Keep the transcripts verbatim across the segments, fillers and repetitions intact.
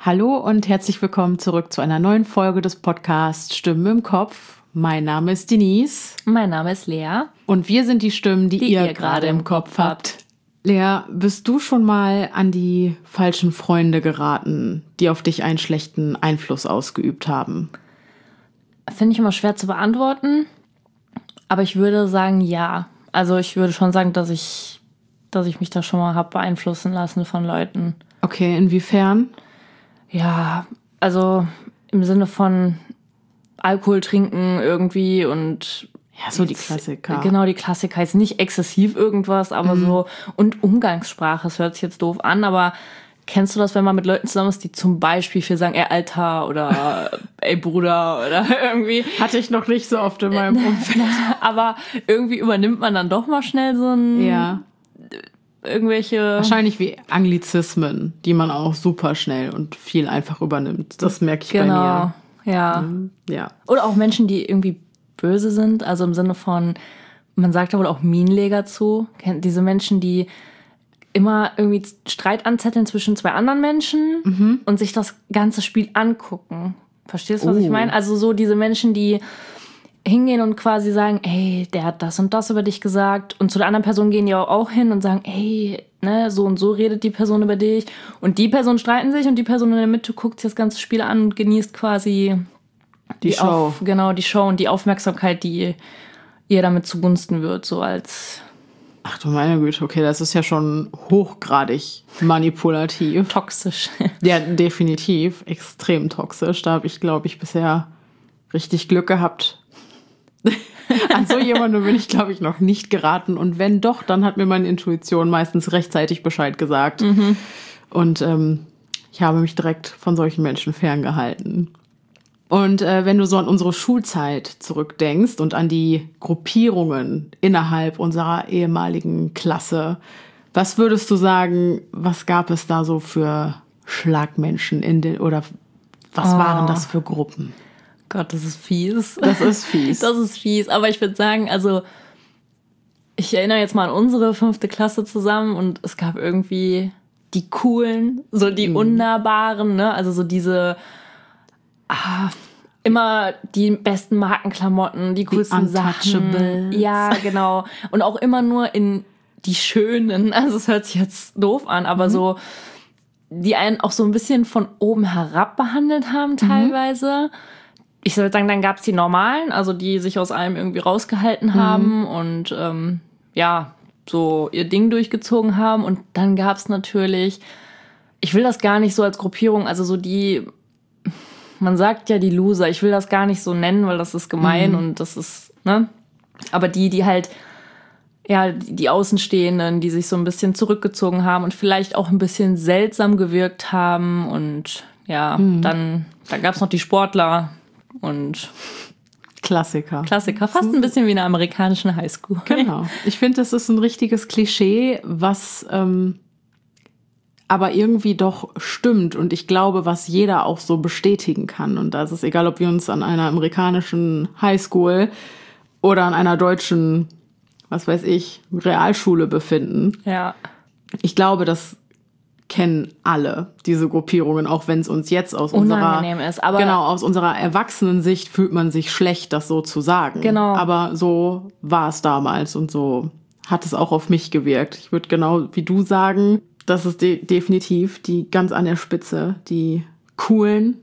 Hallo und herzlich willkommen zurück zu einer neuen Folge des Podcasts Stimmen im Kopf. Mein Name ist Denise. Mein Name ist Lea. Und wir sind die Stimmen, die, die ihr, ihr gerade im Kopf habt. Lea, bist du schon mal an die falschen Freunde geraten, die auf dich einen schlechten Einfluss ausgeübt haben? Finde ich immer schwer zu beantworten, aber ich würde sagen, ja. Also ich würde schon sagen, dass ich, dass ich mich da schon mal habe beeinflussen lassen von Leuten. Okay, inwiefern? Ja, also im Sinne von Alkohol trinken irgendwie und... Ja, so die Klassiker. Genau, die Klassiker. Jetzt nicht exzessiv irgendwas, aber mhm. so... Und Umgangssprache, das hört sich jetzt doof an, aber kennst du das, wenn man mit Leuten zusammen ist, die zum Beispiel viel sagen, ey, Alter oder ey, Bruder oder irgendwie... Hatte ich noch nicht so oft in meinem Umfeld. Aber irgendwie übernimmt man dann doch mal schnell so ein... Ja. Irgendwelche... Wahrscheinlich wie Anglizismen, die man auch super schnell und viel einfach übernimmt. Das merke ich genau. bei mir. Ja. ja. Oder auch Menschen, die irgendwie böse sind, also im Sinne von, man sagt da wohl auch Minenleger zu. Kennt diese Menschen, die immer irgendwie Streit anzetteln zwischen zwei anderen Menschen mhm. und sich das ganze Spiel angucken. Verstehst du, was oh. ich meine? Also so diese Menschen, die hingehen und quasi sagen, ey, der hat das und das über dich gesagt. Und zu der anderen Person gehen die auch hin und sagen, ey, ne, so und so redet die Person über dich. Und die Personen streiten sich und die Person in der Mitte guckt sich das ganze Spiel an und genießt quasi die, die Show. Auf, genau, die Show und die Aufmerksamkeit, die ihr damit zugunsten wird, so als... Ach du meine Güte, okay, das ist ja schon hochgradig manipulativ. Toxisch. Ja, definitiv. Extrem toxisch. Da habe ich, glaube ich, bisher richtig Glück gehabt. An so jemandem bin ich, glaube ich, noch nicht geraten. Und wenn doch, dann hat mir meine Intuition meistens rechtzeitig Bescheid gesagt. Mhm. Und ähm, ich habe mich direkt von solchen Menschen ferngehalten. Und äh, wenn du so an unsere Schulzeit zurückdenkst und an die Gruppierungen innerhalb unserer ehemaligen Klasse, was würdest du sagen, was gab es da so für Schlagmenschen in den, oder was oh. waren das für Gruppen? Gott, das ist fies. Das ist fies. Das ist fies. Aber ich würde sagen, also ich erinnere jetzt mal an unsere fünfte Klasse zusammen und es gab irgendwie die coolen, so die mhm. unnahbaren, ne? Also so diese ah, immer die besten Markenklamotten, die coolsten die Sachen. Ja, genau. Und auch immer nur in die schönen, also es hört sich jetzt doof an, aber mhm. so, die einen auch so ein bisschen von oben herab behandelt haben teilweise. Mhm. Ich würde sagen, dann gab es die normalen, also die sich aus allem irgendwie rausgehalten haben mhm. und ähm, ja, so ihr Ding durchgezogen haben. Und dann gab es natürlich, ich will das gar nicht so als Gruppierung, also so die, man sagt ja die Loser, ich will das gar nicht so nennen, weil das ist gemein mhm. und das ist, ne? Aber die, die halt, ja, die, die Außenstehenden, die sich so ein bisschen zurückgezogen haben und vielleicht auch ein bisschen seltsam gewirkt haben. Und ja, mhm. dann, dann gab es noch die Sportler. Und Klassiker. Klassiker, fast ein bisschen wie in einer amerikanischen Highschool. Genau. Ich finde, das ist ein richtiges Klischee, was ähm, aber irgendwie doch stimmt. Und ich glaube, was jeder auch so bestätigen kann. Und das ist egal, ob wir uns an einer amerikanischen Highschool oder an einer deutschen, was weiß ich, Realschule befinden. Ja. Ich glaube, das kennen alle diese Gruppierungen, auch wenn es uns jetzt aus unserer ist, aber genau aus unserer Erwachsenensicht fühlt man sich schlecht, das so zu sagen. Genau. Aber so war es damals und so hat es auch auf mich gewirkt. Ich würde genau wie du sagen, das ist de- definitiv die ganz an der Spitze, die coolen,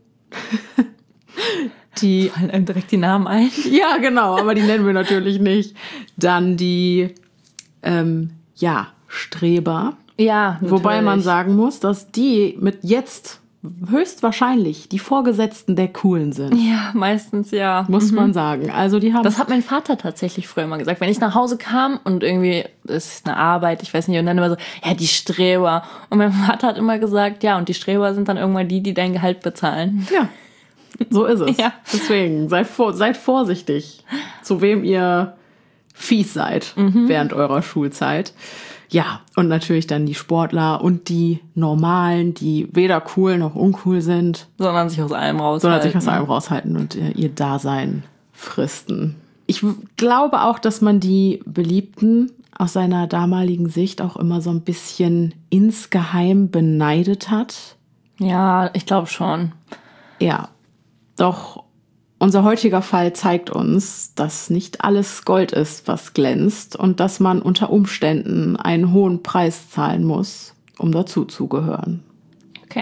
die fallen einem direkt die Namen ein. Ja, genau, aber die nennen wir natürlich nicht. Dann die ähm, ja Streber. Ja, natürlich. Wobei man sagen muss, dass die mit jetzt höchstwahrscheinlich die Vorgesetzten der Coolen sind. Ja, meistens ja. Muss mhm. man sagen. Also die haben. Das hat mein Vater tatsächlich früher mal gesagt. Wenn ich nach Hause kam und irgendwie, das ist eine Arbeit, ich weiß nicht, und dann immer so, ja, die Streber. Und mein Vater hat immer gesagt, ja, und die Streber sind dann irgendwann die, die dein Gehalt bezahlen. Ja, so ist es. Ja. Deswegen, seid, vor, seid vorsichtig, zu wem ihr fies seid mhm. während eurer Schulzeit. Ja, und natürlich dann die Sportler und die Normalen, die weder cool noch uncool sind. Sondern sich aus allem raushalten. Sondern sich aus allem raushalten und äh, ihr Dasein fristen. Ich w- glaube auch, dass man die Beliebten aus seiner damaligen Sicht auch immer so ein bisschen insgeheim beneidet hat. Ja, ich glaube schon. Ja, doch unser heutiger Fall zeigt uns, dass nicht alles Gold ist, was glänzt und dass man unter Umständen einen hohen Preis zahlen muss, um dazuzugehören. Okay.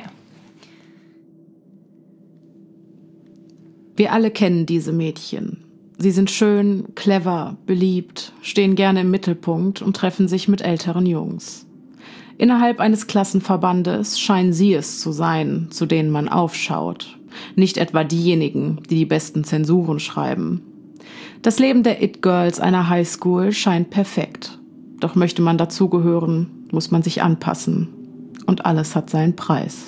Wir alle kennen diese Mädchen. Sie sind schön, clever, beliebt, stehen gerne im Mittelpunkt und treffen sich mit älteren Jungs. Innerhalb eines Klassenverbandes scheinen sie es zu sein, zu denen man aufschaut. Nicht etwa diejenigen, die die besten Zensuren schreiben. Das Leben der It-Girls einer Highschool scheint perfekt. Doch möchte man dazugehören, muss man sich anpassen. Und alles hat seinen Preis.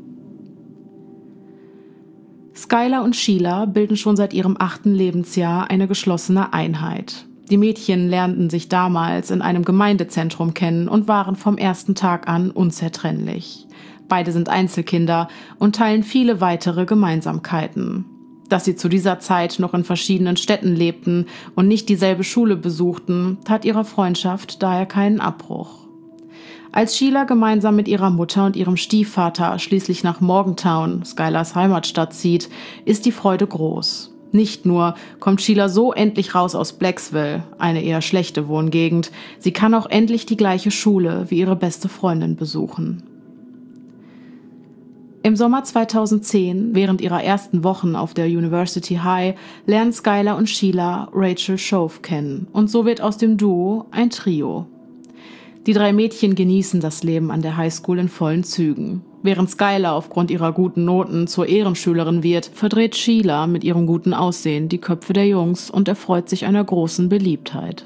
Skylar und Sheila bilden schon seit ihrem achten Lebensjahr eine geschlossene Einheit. Die Mädchen lernten sich damals in einem Gemeindezentrum kennen und waren vom ersten Tag an unzertrennlich. Beide sind Einzelkinder und teilen viele weitere Gemeinsamkeiten. Dass sie zu dieser Zeit noch in verschiedenen Städten lebten und nicht dieselbe Schule besuchten, tat ihrer Freundschaft daher keinen Abbruch. Als Sheila gemeinsam mit ihrer Mutter und ihrem Stiefvater schließlich nach Morgantown, Skylars Heimatstadt, zieht, ist die Freude groß. Nicht nur kommt Sheila so endlich raus aus Blacksville, eine eher schlechte Wohngegend, sie kann auch endlich die gleiche Schule wie ihre beste Freundin besuchen. Im Sommer zweitausendzehn, während ihrer ersten Wochen auf der University High, lernen Skylar und Sheila Rachel Shove kennen und so wird aus dem Duo ein Trio. Die drei Mädchen genießen das Leben an der Highschool in vollen Zügen. Während Skylar aufgrund ihrer guten Noten zur Ehrenschülerin wird, verdreht Sheila mit ihrem guten Aussehen die Köpfe der Jungs und erfreut sich einer großen Beliebtheit.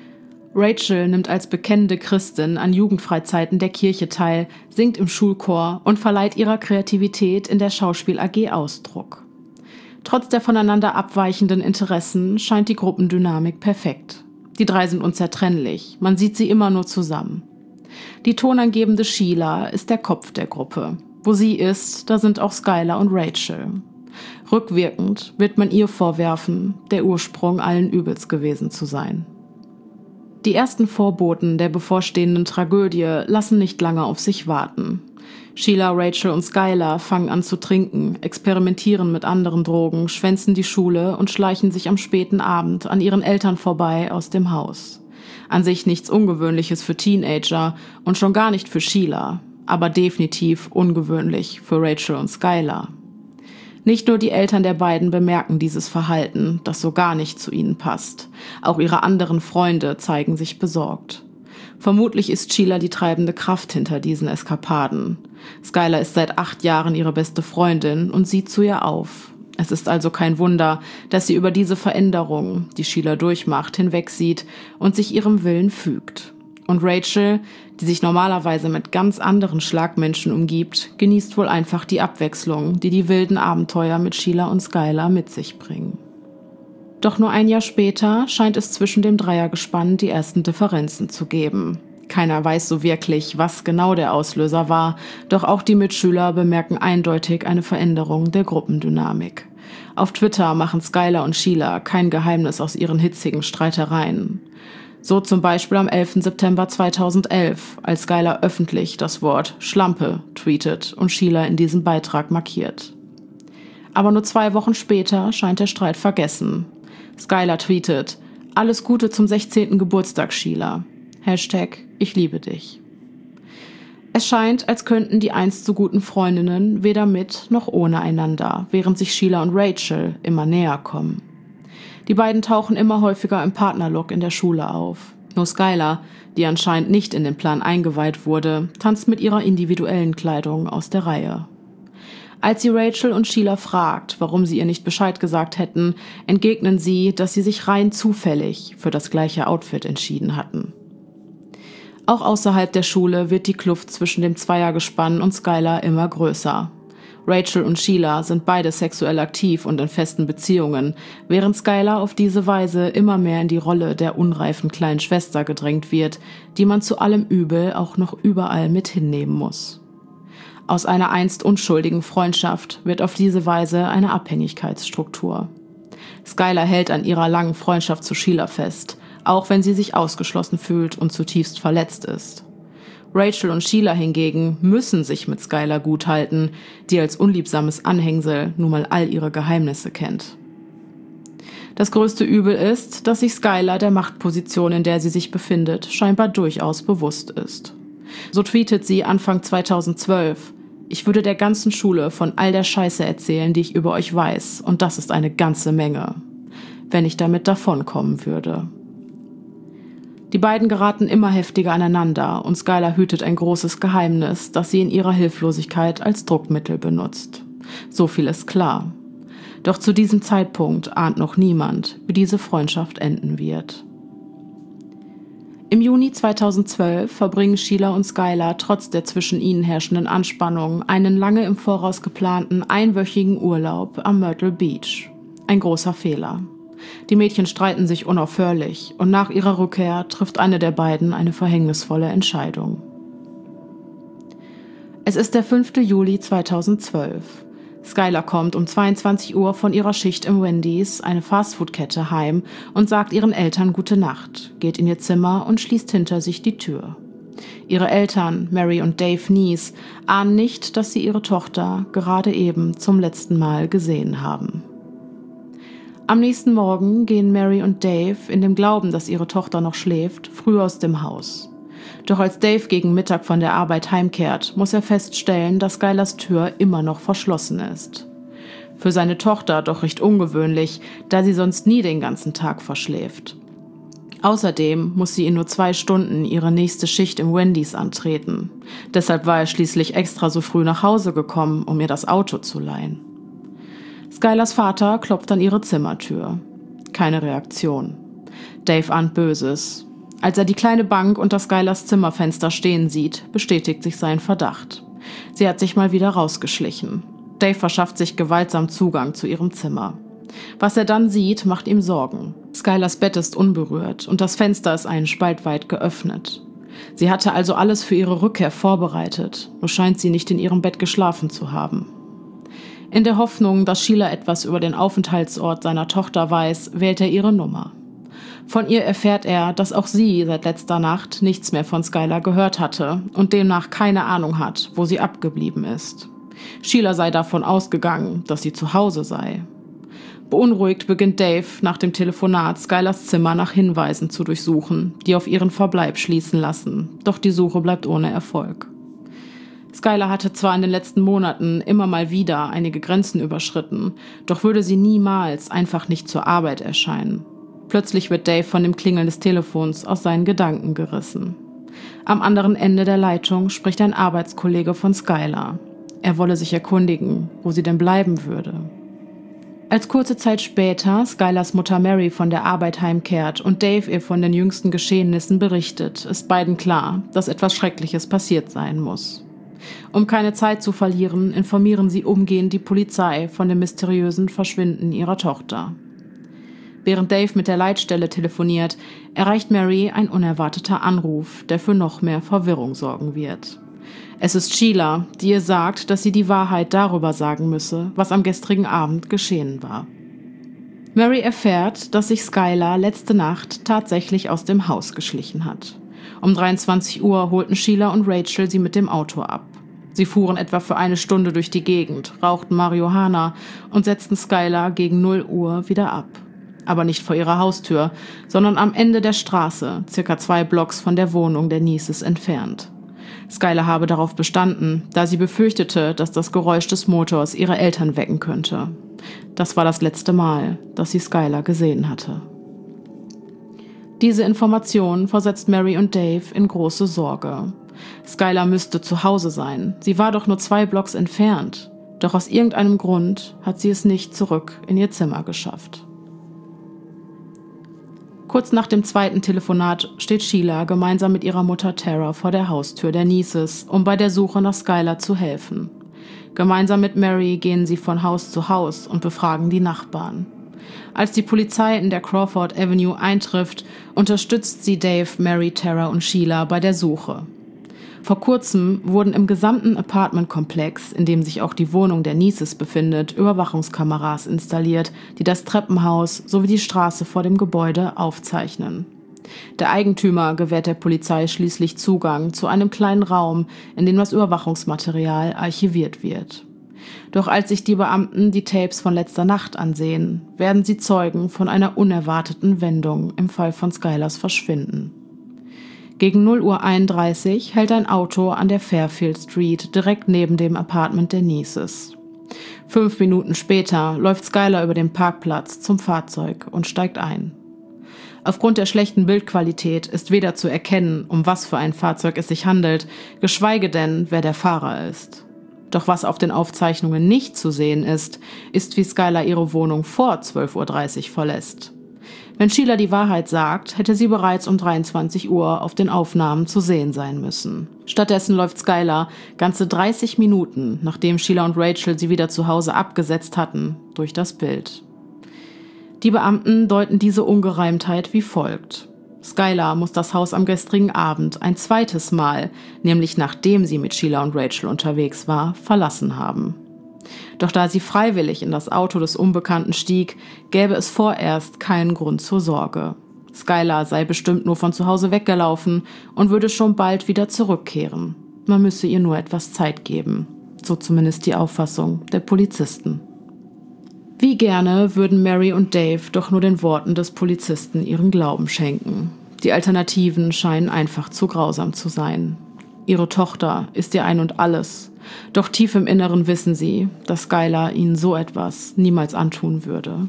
Rachel nimmt als bekennende Christin an Jugendfreizeiten der Kirche teil, singt im Schulchor und verleiht ihrer Kreativität in der Schauspiel-A G Ausdruck. Trotz der voneinander abweichenden Interessen scheint die Gruppendynamik perfekt. Die drei sind unzertrennlich, man sieht sie immer nur zusammen. Die tonangebende Sheila ist der Kopf der Gruppe. Wo sie ist, da sind auch Skylar und Rachel. Rückwirkend wird man ihr vorwerfen, der Ursprung allen Übels gewesen zu sein. Die ersten Vorboten der bevorstehenden Tragödie lassen nicht lange auf sich warten. Sheila, Rachel und Skylar fangen an zu trinken, experimentieren mit anderen Drogen, schwänzen die Schule und schleichen sich am späten Abend an ihren Eltern vorbei aus dem Haus. An sich nichts Ungewöhnliches für Teenager und schon gar nicht für Sheila, aber definitiv ungewöhnlich für Rachel und Skylar. Nicht nur die Eltern der beiden bemerken dieses Verhalten, das so gar nicht zu ihnen passt. Auch ihre anderen Freunde zeigen sich besorgt. Vermutlich ist Sheila die treibende Kraft hinter diesen Eskapaden. Skylar ist seit acht Jahren ihre beste Freundin und sieht zu ihr auf. Es ist also kein Wunder, dass sie über diese Veränderung, die Sheila durchmacht, hinwegsieht und sich ihrem Willen fügt. Und Rachel, die sich normalerweise mit ganz anderen Schlagmenschen umgibt, genießt wohl einfach die Abwechslung, die die wilden Abenteuer mit Sheila und Skylar mit sich bringen. Doch nur ein Jahr später scheint es zwischen dem Dreiergespann die ersten Differenzen zu geben. Keiner weiß so wirklich, was genau der Auslöser war, doch auch die Mitschüler bemerken eindeutig eine Veränderung der Gruppendynamik. Auf Twitter machen Skylar und Sheila kein Geheimnis aus ihren hitzigen Streitereien. So zum Beispiel am elften September zweitausendelf, als Skylar öffentlich das Wort Schlampe tweetet und Sheila in diesem Beitrag markiert. Aber nur zwei Wochen später scheint der Streit vergessen. Skylar tweetet: Alles Gute zum sechzehnten Geburtstag, Sheila. Hashtag Ich liebe dich. Es scheint, als könnten die einst so guten Freundinnen weder mit noch ohne einander, während sich Sheila und Rachel immer näher kommen. Die beiden tauchen immer häufiger im Partnerlook in der Schule auf. Nur Skylar, die anscheinend nicht in den Plan eingeweiht wurde, tanzt mit ihrer individuellen Kleidung aus der Reihe. Als sie Rachel und Sheila fragt, warum sie ihr nicht Bescheid gesagt hätten, entgegnen sie, dass sie sich rein zufällig für das gleiche Outfit entschieden hatten. Auch außerhalb der Schule wird die Kluft zwischen dem Zweiergespann und Skylar immer größer. Rachel und Sheila sind beide sexuell aktiv und in festen Beziehungen, während Skylar auf diese Weise immer mehr in die Rolle der unreifen kleinen Schwester gedrängt wird, die man zu allem Übel auch noch überall mit hinnehmen muss. Aus einer einst unschuldigen Freundschaft wird auf diese Weise eine Abhängigkeitsstruktur. Skylar hält an ihrer langen Freundschaft zu Sheila fest, auch wenn sie sich ausgeschlossen fühlt und zutiefst verletzt ist. Rachel und Sheila hingegen müssen sich mit Skylar gut halten, die als unliebsames Anhängsel nun mal all ihre Geheimnisse kennt. Das größte Übel ist, dass sich Skylar der Machtposition, in der sie sich befindet, scheinbar durchaus bewusst ist. So tweetet sie Anfang zweitausendzwölf: Ich würde der ganzen Schule von all der Scheiße erzählen, die ich über euch weiß, und das ist eine ganze Menge. Wenn ich damit davonkommen würde. Die beiden geraten immer heftiger aneinander und Skylar hütet ein großes Geheimnis, das sie in ihrer Hilflosigkeit als Druckmittel benutzt. So viel ist klar. Doch zu diesem Zeitpunkt ahnt noch niemand, wie diese Freundschaft enden wird. Im Juni zweitausendzwölf verbringen Sheila und Skylar trotz der zwischen ihnen herrschenden Anspannung einen lange im Voraus geplanten einwöchigen Urlaub am Myrtle Beach. Ein großer Fehler. Die Mädchen streiten sich unaufhörlich und nach ihrer Rückkehr trifft eine der beiden eine verhängnisvolle Entscheidung. Es ist der fünfte Juli zweitausendzwölf. Skylar kommt um zweiundzwanzig Uhr von ihrer Schicht im Wendy's, eine Fastfood-Kette, heim und sagt ihren Eltern Gute Nacht, geht in ihr Zimmer und schließt hinter sich die Tür. Ihre Eltern, Mary und Dave Neese, ahnen nicht, dass sie ihre Tochter gerade eben zum letzten Mal gesehen haben. Am nächsten Morgen gehen Mary und Dave, in dem Glauben, dass ihre Tochter noch schläft, früh aus dem Haus. Doch als Dave gegen Mittag von der Arbeit heimkehrt, muss er feststellen, dass Skylars Tür immer noch verschlossen ist. Für seine Tochter doch recht ungewöhnlich, da sie sonst nie den ganzen Tag verschläft. Außerdem muss sie in nur zwei Stunden ihre nächste Schicht im Wendy's antreten. Deshalb war er schließlich extra so früh nach Hause gekommen, um ihr das Auto zu leihen. Skylars Vater klopft an ihre Zimmertür. Keine Reaktion. Dave ahnt Böses. Als er die kleine Bank unter Skylars Zimmerfenster stehen sieht, bestätigt sich sein Verdacht. Sie hat sich mal wieder rausgeschlichen. Dave verschafft sich gewaltsam Zugang zu ihrem Zimmer. Was er dann sieht, macht ihm Sorgen. Skylars Bett ist unberührt und das Fenster ist einen Spalt weit geöffnet. Sie hatte also alles für ihre Rückkehr vorbereitet, nur scheint sie nicht in ihrem Bett geschlafen zu haben. In der Hoffnung, dass Sheila etwas über den Aufenthaltsort seiner Tochter weiß, wählt er ihre Nummer. Von ihr erfährt er, dass auch sie seit letzter Nacht nichts mehr von Skylar gehört hatte und demnach keine Ahnung hat, wo sie abgeblieben ist. Sheila sei davon ausgegangen, dass sie zu Hause sei. Beunruhigt beginnt Dave nach dem Telefonat Skylars Zimmer nach Hinweisen zu durchsuchen, die auf ihren Verbleib schließen lassen, doch die Suche bleibt ohne Erfolg. Skylar hatte zwar in den letzten Monaten immer mal wieder einige Grenzen überschritten, doch würde sie niemals einfach nicht zur Arbeit erscheinen. Plötzlich wird Dave von dem Klingeln des Telefons aus seinen Gedanken gerissen. Am anderen Ende der Leitung spricht ein Arbeitskollege von Skylar. Er wolle sich erkundigen, wo sie denn bleiben würde. Als kurze Zeit später Skylars Mutter Mary von der Arbeit heimkehrt und Dave ihr von den jüngsten Geschehnissen berichtet, ist beiden klar, dass etwas Schreckliches passiert sein muss. Um keine Zeit zu verlieren, informieren sie umgehend die Polizei von dem mysteriösen Verschwinden ihrer Tochter. Während Dave mit der Leitstelle telefoniert, erreicht Mary ein unerwarteter Anruf, der für noch mehr Verwirrung sorgen wird. Es ist Sheila, die ihr sagt, dass sie die Wahrheit darüber sagen müsse, was am gestrigen Abend geschehen war. Mary erfährt, dass sich Skylar letzte Nacht tatsächlich aus dem Haus geschlichen hat. Um dreiundzwanzig Uhr holten Sheila und Rachel sie mit dem Auto ab. Sie fuhren etwa für eine Stunde durch die Gegend, rauchten Marihuana und setzten Skylar gegen null Uhr wieder ab. Aber nicht vor ihrer Haustür, sondern am Ende der Straße, circa zwei Blocks von der Wohnung der Neeses entfernt. Skylar habe darauf bestanden, da sie befürchtete, dass das Geräusch des Motors ihre Eltern wecken könnte. Das war das letzte Mal, dass sie Skylar gesehen hatte. Diese Information versetzt Mary und Dave in große Sorge. Skylar müsste zu Hause sein. Sie war doch nur zwei Blocks entfernt. Doch aus irgendeinem Grund hat sie es nicht zurück in ihr Zimmer geschafft. Kurz nach dem zweiten Telefonat steht Sheila gemeinsam mit ihrer Mutter Tara vor der Haustür der Neeses, um bei der Suche nach Skylar zu helfen. Gemeinsam mit Mary gehen sie von Haus zu Haus und befragen die Nachbarn. Als die Polizei in der Crawford Avenue eintrifft, unterstützt sie Dave, Mary, Tara und Sheila bei der Suche. Vor kurzem wurden im gesamten Apartmentkomplex, in dem sich auch die Wohnung der Neeses befindet, Überwachungskameras installiert, die das Treppenhaus sowie die Straße vor dem Gebäude aufzeichnen. Der Eigentümer gewährt der Polizei schließlich Zugang zu einem kleinen Raum, in dem das Überwachungsmaterial archiviert wird. Doch als sich die Beamten die Tapes von letzter Nacht ansehen, werden sie Zeugen von einer unerwarteten Wendung im Fall von Skylers Verschwinden. Gegen null Uhr einunddreißig hält ein Auto an der Fairfield Street direkt neben dem Apartment der Neeses. Fünf Minuten später läuft Skylar über den Parkplatz zum Fahrzeug und steigt ein. Aufgrund der schlechten Bildqualität ist weder zu erkennen, um was für ein Fahrzeug es sich handelt, geschweige denn, wer der Fahrer ist. Doch was auf den Aufzeichnungen nicht zu sehen ist, ist, wie Skylar ihre Wohnung vor zwölf Uhr dreißig verlässt. Wenn Sheila die Wahrheit sagt, hätte sie bereits um dreiundzwanzig Uhr auf den Aufnahmen zu sehen sein müssen. Stattdessen läuft Skylar ganze dreißig Minuten, nachdem Sheila und Rachel sie wieder zu Hause abgesetzt hatten, durch das Bild. Die Beamten deuten diese Ungereimtheit wie folgt. Skylar muss das Haus am gestrigen Abend ein zweites Mal, nämlich nachdem sie mit Sheila und Rachel unterwegs war, verlassen haben. Doch da sie freiwillig in das Auto des Unbekannten stieg, gäbe es vorerst keinen Grund zur Sorge. Skylar sei bestimmt nur von zu Hause weggelaufen und würde schon bald wieder zurückkehren. Man müsse ihr nur etwas Zeit geben. So zumindest die Auffassung der Polizisten. Wie gerne würden Mary und Dave doch nur den Worten des Polizisten ihren Glauben schenken. Die Alternativen scheinen einfach zu grausam zu sein. Ihre Tochter ist ihr Ein und Alles. Doch tief im Inneren wissen sie, dass Skylar ihnen so etwas niemals antun würde.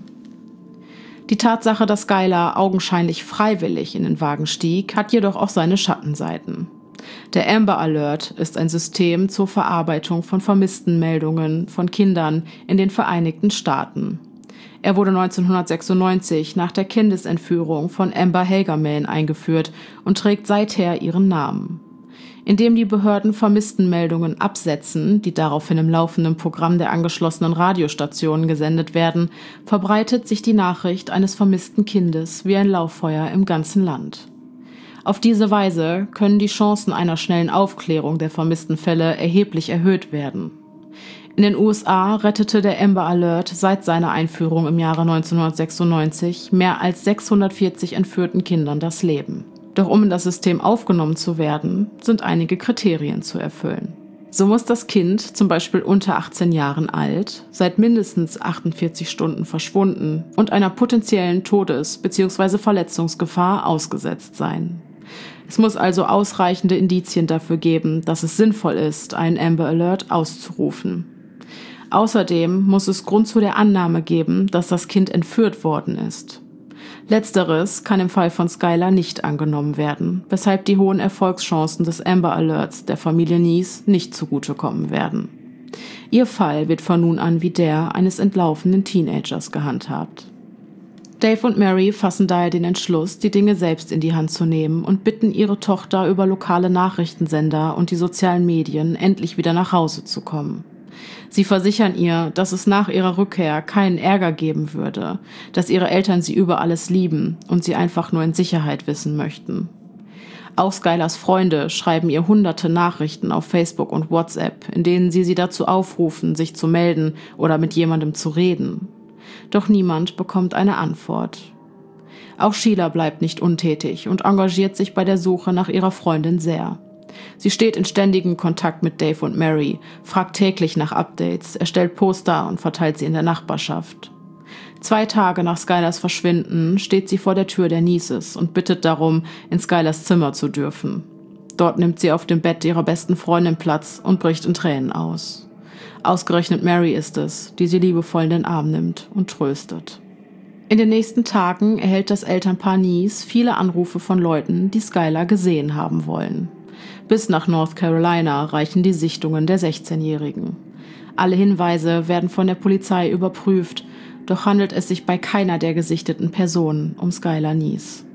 Die Tatsache, dass Skylar augenscheinlich freiwillig in den Wagen stieg, hat jedoch auch seine Schattenseiten. Der Amber Alert ist ein System zur Verarbeitung von Vermisstenmeldungen von Kindern in den Vereinigten Staaten. Er wurde neunzehnhundertsechsundneunzig nach der Kindesentführung von Amber Hagerman eingeführt und trägt seither ihren Namen. Indem die Behörden Vermisstenmeldungen absetzen, die daraufhin im laufenden Programm der angeschlossenen Radiostationen gesendet werden, verbreitet sich die Nachricht eines vermissten Kindes wie ein Lauffeuer im ganzen Land. Auf diese Weise können die Chancen einer schnellen Aufklärung der vermissten Fälle erheblich erhöht werden. In den U S A rettete der Amber Alert seit seiner Einführung im Jahre neunzehnhundertsechsundneunzig mehr als sechshundertvierzig entführten Kindern das Leben. Doch um in das System aufgenommen zu werden, sind einige Kriterien zu erfüllen. So muss das Kind, zum Beispiel unter achtzehn Jahren alt, seit mindestens achtundvierzig Stunden verschwunden und einer potenziellen Todes- bzw. Verletzungsgefahr ausgesetzt sein. Es muss also ausreichende Indizien dafür geben, dass es sinnvoll ist, einen Amber Alert auszurufen. Außerdem muss es Grund zu der Annahme geben, dass das Kind entführt worden ist. Letzteres kann im Fall von Skylar nicht angenommen werden, weshalb die hohen Erfolgschancen des Amber Alerts der Familie Neese nicht zugutekommen werden. Ihr Fall wird von nun an wie der eines entlaufenen Teenagers gehandhabt. Dave und Mary fassen daher den Entschluss, die Dinge selbst in die Hand zu nehmen und bitten ihre Tochter über lokale Nachrichtensender und die sozialen Medien endlich wieder nach Hause zu kommen. Sie versichern ihr, dass es nach ihrer Rückkehr keinen Ärger geben würde, dass ihre Eltern sie über alles lieben und sie einfach nur in Sicherheit wissen möchten. Auch Skylars Freunde schreiben ihr hunderte Nachrichten auf Facebook und WhatsApp, in denen sie sie dazu aufrufen, sich zu melden oder mit jemandem zu reden. Doch niemand bekommt eine Antwort. Auch Sheila bleibt nicht untätig und engagiert sich bei der Suche nach ihrer Freundin sehr. Sie steht in ständigem Kontakt mit Dave und Mary, fragt täglich nach Updates, erstellt Poster und verteilt sie in der Nachbarschaft. Zwei Tage nach Skylars Verschwinden steht sie vor der Tür der Neeses und bittet darum, in Skylars Zimmer zu dürfen. Dort nimmt sie auf dem Bett ihrer besten Freundin Platz und bricht in Tränen aus. Ausgerechnet Mary ist es, die sie liebevoll in den Arm nimmt und tröstet. In den nächsten Tagen erhält das Elternpaar Neese viele Anrufe von Leuten, die Skylar gesehen haben wollen. Bis nach North Carolina reichen die Sichtungen der sechzehnjährigen. Alle Hinweise werden von der Polizei überprüft, doch handelt es sich bei keiner der gesichteten Personen um Skylar Neese.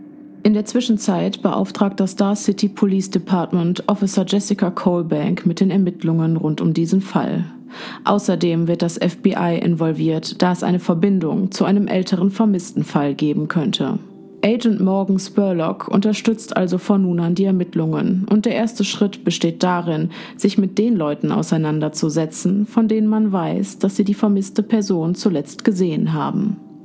In der Zwischenzeit beauftragt das Star City Police Department Officer Jessica Colbank mit den Ermittlungen rund um diesen Fall. Außerdem wird das F B I involviert, da es eine Verbindung zu einem älteren Vermisstenfall geben könnte. Agent Morgan Spurlock unterstützt also von nun an die Ermittlungen und der erste Schritt besteht darin, sich mit den Leuten auseinanderzusetzen, von denen man weiß, dass sie die vermisste Person zuletzt gesehen haben.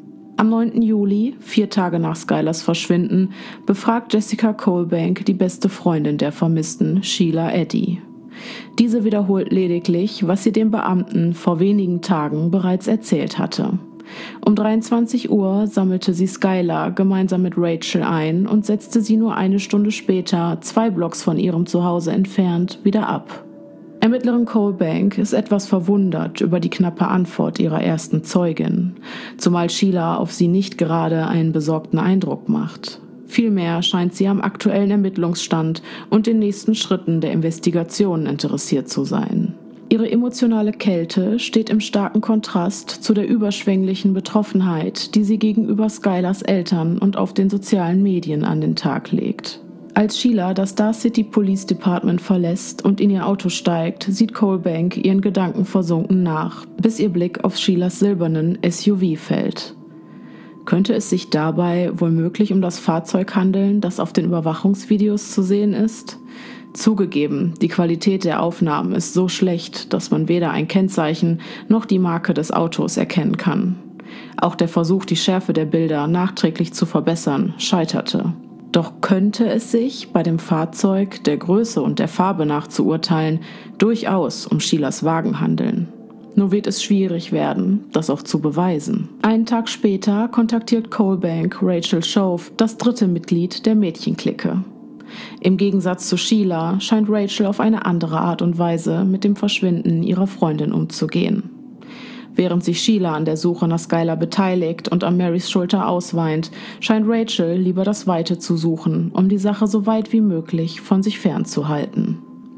Am neunten Juli, vier Tage nach Skylers Verschwinden, befragt Jessica Colebank die beste Freundin der Vermissten, Sheila Eddy. Diese wiederholt lediglich, was sie dem Beamten vor wenigen Tagen bereits erzählt hatte. Um dreiundzwanzig Uhr sammelte sie Skylar gemeinsam mit Rachel ein und setzte sie nur eine Stunde später, zwei Blocks von ihrem Zuhause entfernt, wieder ab. Ermittlerin Colebank ist etwas verwundert über die knappe Antwort ihrer ersten Zeugin, zumal Sheila auf sie nicht gerade einen besorgten Eindruck macht. Vielmehr scheint sie am aktuellen Ermittlungsstand und den nächsten Schritten der Investigation interessiert zu sein. Ihre emotionale Kälte steht im starken Kontrast zu der überschwänglichen Betroffenheit, die sie gegenüber Skylars Eltern und auf den sozialen Medien an den Tag legt. Als Sheila das Star City Police Department verlässt und in ihr Auto steigt, sieht Colebank ihren Gedanken versunken nach, bis ihr Blick auf Sheilas silbernen S U V fällt. Könnte es sich dabei womöglich um das Fahrzeug handeln, das auf den Überwachungsvideos zu sehen ist? Zugegeben, die Qualität der Aufnahmen ist so schlecht, dass man weder ein Kennzeichen noch die Marke des Autos erkennen kann. Auch der Versuch, die Schärfe der Bilder nachträglich zu verbessern, scheiterte. Doch könnte es sich bei dem Fahrzeug der Größe und der Farbe nach zu urteilen durchaus um Sheilas Wagen handeln. Nur wird es schwierig werden, das auch zu beweisen. Einen Tag später kontaktiert Colebank Rachel Shove, das dritte Mitglied der Mädchenklicke. Im Gegensatz zu Sheila scheint Rachel auf eine andere Art und Weise mit dem Verschwinden ihrer Freundin umzugehen. Während sich Sheila an der Suche nach Skylar beteiligt und an Marys Schulter ausweint, scheint Rachel lieber das Weite zu suchen, um die Sache so weit wie möglich von sich fernzuhalten.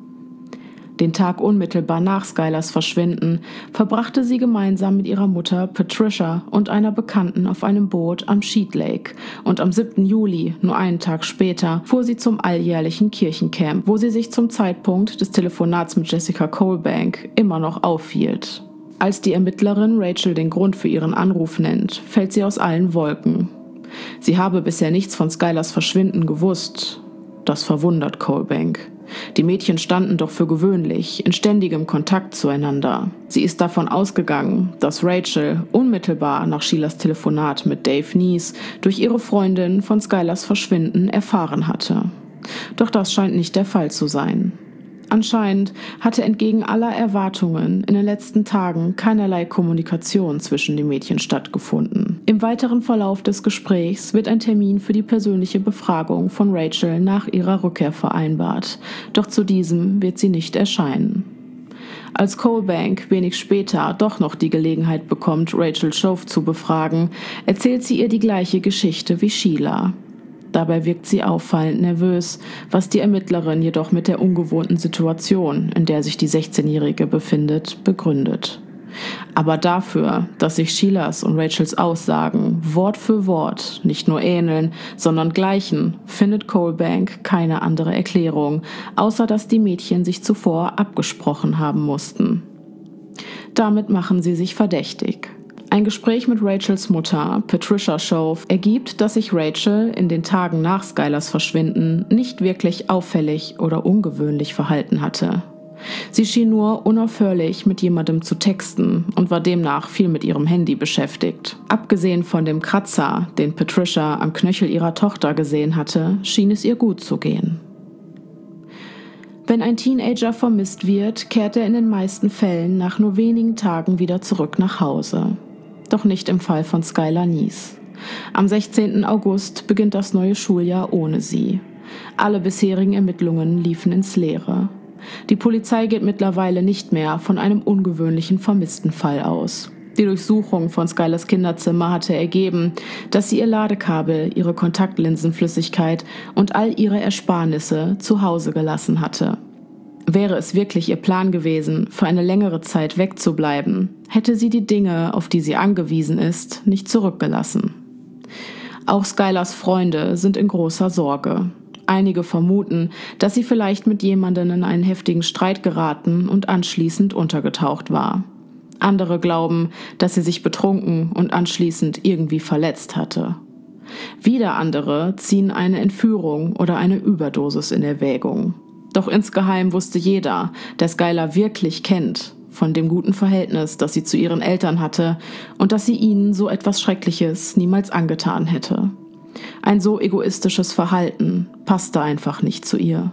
Den Tag unmittelbar nach Skylars Verschwinden verbrachte sie gemeinsam mit ihrer Mutter Patricia und einer Bekannten auf einem Boot am Sheet Lake und am siebten Juli, nur einen Tag später, fuhr sie zum alljährlichen Kirchencamp, wo sie sich zum Zeitpunkt des Telefonats mit Jessica Colebank immer noch aufhielt. Als die Ermittlerin Rachel den Grund für ihren Anruf nennt, fällt sie aus allen Wolken. Sie habe bisher nichts von Skylars Verschwinden gewusst. Das verwundert Colebank. Die Mädchen standen doch für gewöhnlich in ständigem Kontakt zueinander. Sie ist davon ausgegangen, dass Rachel unmittelbar nach Sheilas Telefonat mit Dave Neese durch ihre Freundin von Skylars Verschwinden erfahren hatte. Doch das scheint nicht der Fall zu sein. Anscheinend hatte entgegen aller Erwartungen in den letzten Tagen keinerlei Kommunikation zwischen den Mädchen stattgefunden. Im weiteren Verlauf des Gesprächs wird ein Termin für die persönliche Befragung von Rachel nach ihrer Rückkehr vereinbart, doch zu diesem wird sie nicht erscheinen. Als Colebank wenig später doch noch die Gelegenheit bekommt, Rachel Shove zu befragen, erzählt sie ihr die gleiche Geschichte wie Sheila. Dabei wirkt sie auffallend nervös, was die Ermittlerin jedoch mit der ungewohnten Situation, in der sich die sechzehnjährige befindet, begründet. Aber dafür, dass sich Sheilas und Rachels Aussagen Wort für Wort nicht nur ähneln, sondern gleichen, findet Colebank keine andere Erklärung, außer dass die Mädchen sich zuvor abgesprochen haben mussten. Damit machen sie sich verdächtig. Ein Gespräch mit Rachels Mutter, Patricia Shove, ergibt, dass sich Rachel in den Tagen nach Skylars Verschwinden nicht wirklich auffällig oder ungewöhnlich verhalten hatte. Sie schien nur unaufhörlich mit jemandem zu texten und war demnach viel mit ihrem Handy beschäftigt. Abgesehen von dem Kratzer, den Patricia am Knöchel ihrer Tochter gesehen hatte, schien es ihr gut zu gehen. Wenn ein Teenager vermisst wird, kehrt er in den meisten Fällen nach nur wenigen Tagen wieder zurück nach Hause. Doch nicht im Fall von Skylar Neese. Am sechzehnten August beginnt das neue Schuljahr ohne sie. Alle bisherigen Ermittlungen liefen ins Leere. Die Polizei geht mittlerweile nicht mehr von einem ungewöhnlichen Vermisstenfall aus. Die Durchsuchung von Skylars Kinderzimmer hatte ergeben, dass sie ihr Ladekabel, ihre Kontaktlinsenflüssigkeit und all ihre Ersparnisse zu Hause gelassen hatte. Wäre es wirklich ihr Plan gewesen, für eine längere Zeit wegzubleiben, hätte sie die Dinge, auf die sie angewiesen ist, nicht zurückgelassen. Auch Skylars Freunde sind in großer Sorge. Einige vermuten, dass sie vielleicht mit jemandem in einen heftigen Streit geraten und anschließend untergetaucht war. Andere glauben, dass sie sich betrunken und anschließend irgendwie verletzt hatte. Wieder andere ziehen eine Entführung oder eine Überdosis in Erwägung. Doch insgeheim wusste jeder, der Skylar wirklich kennt, von dem guten Verhältnis, das sie zu ihren Eltern hatte und dass sie ihnen so etwas Schreckliches niemals angetan hätte. Ein so egoistisches Verhalten passte einfach nicht zu ihr.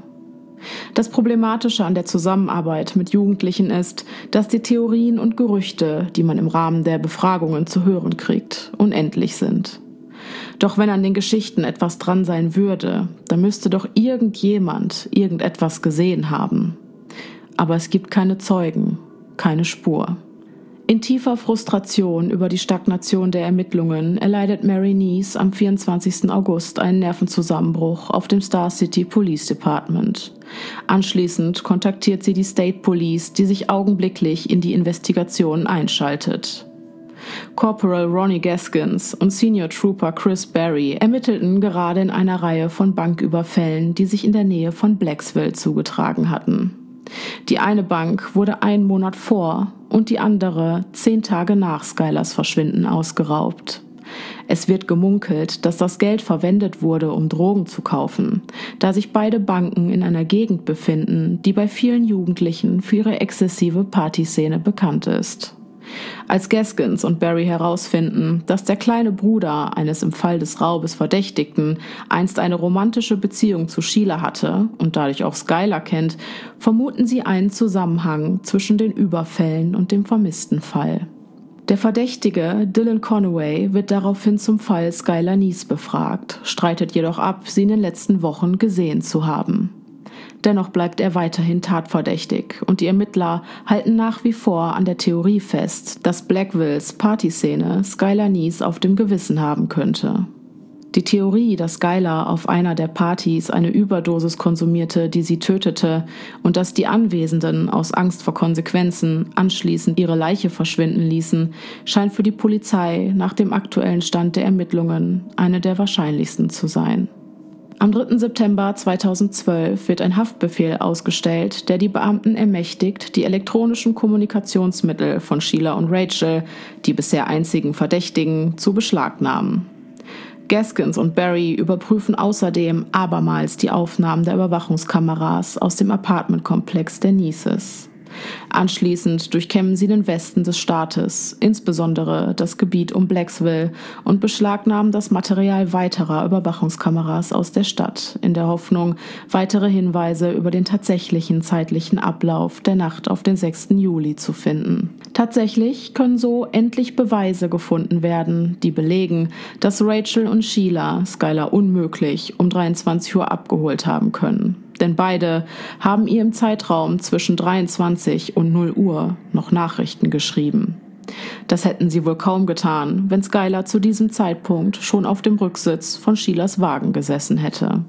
Das Problematische an der Zusammenarbeit mit Jugendlichen ist, dass die Theorien und Gerüchte, die man im Rahmen der Befragungen zu hören kriegt, unendlich sind. Doch wenn an den Geschichten etwas dran sein würde, dann müsste doch irgendjemand irgendetwas gesehen haben. Aber es gibt keine Zeugen, keine Spur. In tiefer Frustration über die Stagnation der Ermittlungen erleidet Mary Neese am vierundzwanzigsten August einen Nervenzusammenbruch auf dem Star City Police Department. Anschließend kontaktiert sie die State Police, die sich augenblicklich in die Investigation einschaltet. Corporal Ronnie Gaskins und Senior Trooper Chris Berry ermittelten gerade in einer Reihe von Banküberfällen, die sich in der Nähe von Blacksville zugetragen hatten. Die eine Bank wurde einen Monat vor und die andere zehn Tage nach Skylers Verschwinden ausgeraubt. Es wird gemunkelt, dass das Geld verwendet wurde, um Drogen zu kaufen, da sich beide Banken in einer Gegend befinden, die bei vielen Jugendlichen für ihre exzessive Partyszene bekannt ist. Als Gaskins und Berry herausfinden, dass der kleine Bruder eines im Fall des Raubes Verdächtigten einst eine romantische Beziehung zu Sheila hatte und dadurch auch Skylar kennt, vermuten sie einen Zusammenhang zwischen den Überfällen und dem vermissten Fall. Der Verdächtige, Dylan Conaway, wird daraufhin zum Fall Skylar Neese befragt, streitet jedoch ab, sie in den letzten Wochen gesehen zu haben. Dennoch bleibt er weiterhin tatverdächtig und die Ermittler halten nach wie vor an der Theorie fest, dass Blackvilles Partyszene Skylar Neese auf dem Gewissen haben könnte. Die Theorie, dass Skylar auf einer der Partys eine Überdosis konsumierte, die sie tötete, und dass die Anwesenden aus Angst vor Konsequenzen anschließend ihre Leiche verschwinden ließen, scheint für die Polizei nach dem aktuellen Stand der Ermittlungen eine der wahrscheinlichsten zu sein. Am dritten September zweitausendzwölf wird ein Haftbefehl ausgestellt, der die Beamten ermächtigt, die elektronischen Kommunikationsmittel von Sheila und Rachel, die bisher einzigen Verdächtigen, zu beschlagnahmen. Gaskins und Berry überprüfen außerdem abermals die Aufnahmen der Überwachungskameras aus dem Apartmentkomplex der Neeses. Anschließend durchkämmen sie den Westen des Staates, insbesondere das Gebiet um Blacksville, und beschlagnahmen das Material weiterer Überwachungskameras aus der Stadt, in der Hoffnung, weitere Hinweise über den tatsächlichen zeitlichen Ablauf der Nacht auf den sechsten Juli zu finden. Tatsächlich können so endlich Beweise gefunden werden, die belegen, dass Rachel und Sheila Skylar unmöglich um dreiundzwanzig Uhr abgeholt haben können. Denn beide haben ihr im Zeitraum zwischen dreiundzwanzig und null Uhr noch Nachrichten geschrieben. Das hätten sie wohl kaum getan, wenn Skylar zu diesem Zeitpunkt schon auf dem Rücksitz von Sheilas Wagen gesessen hätte.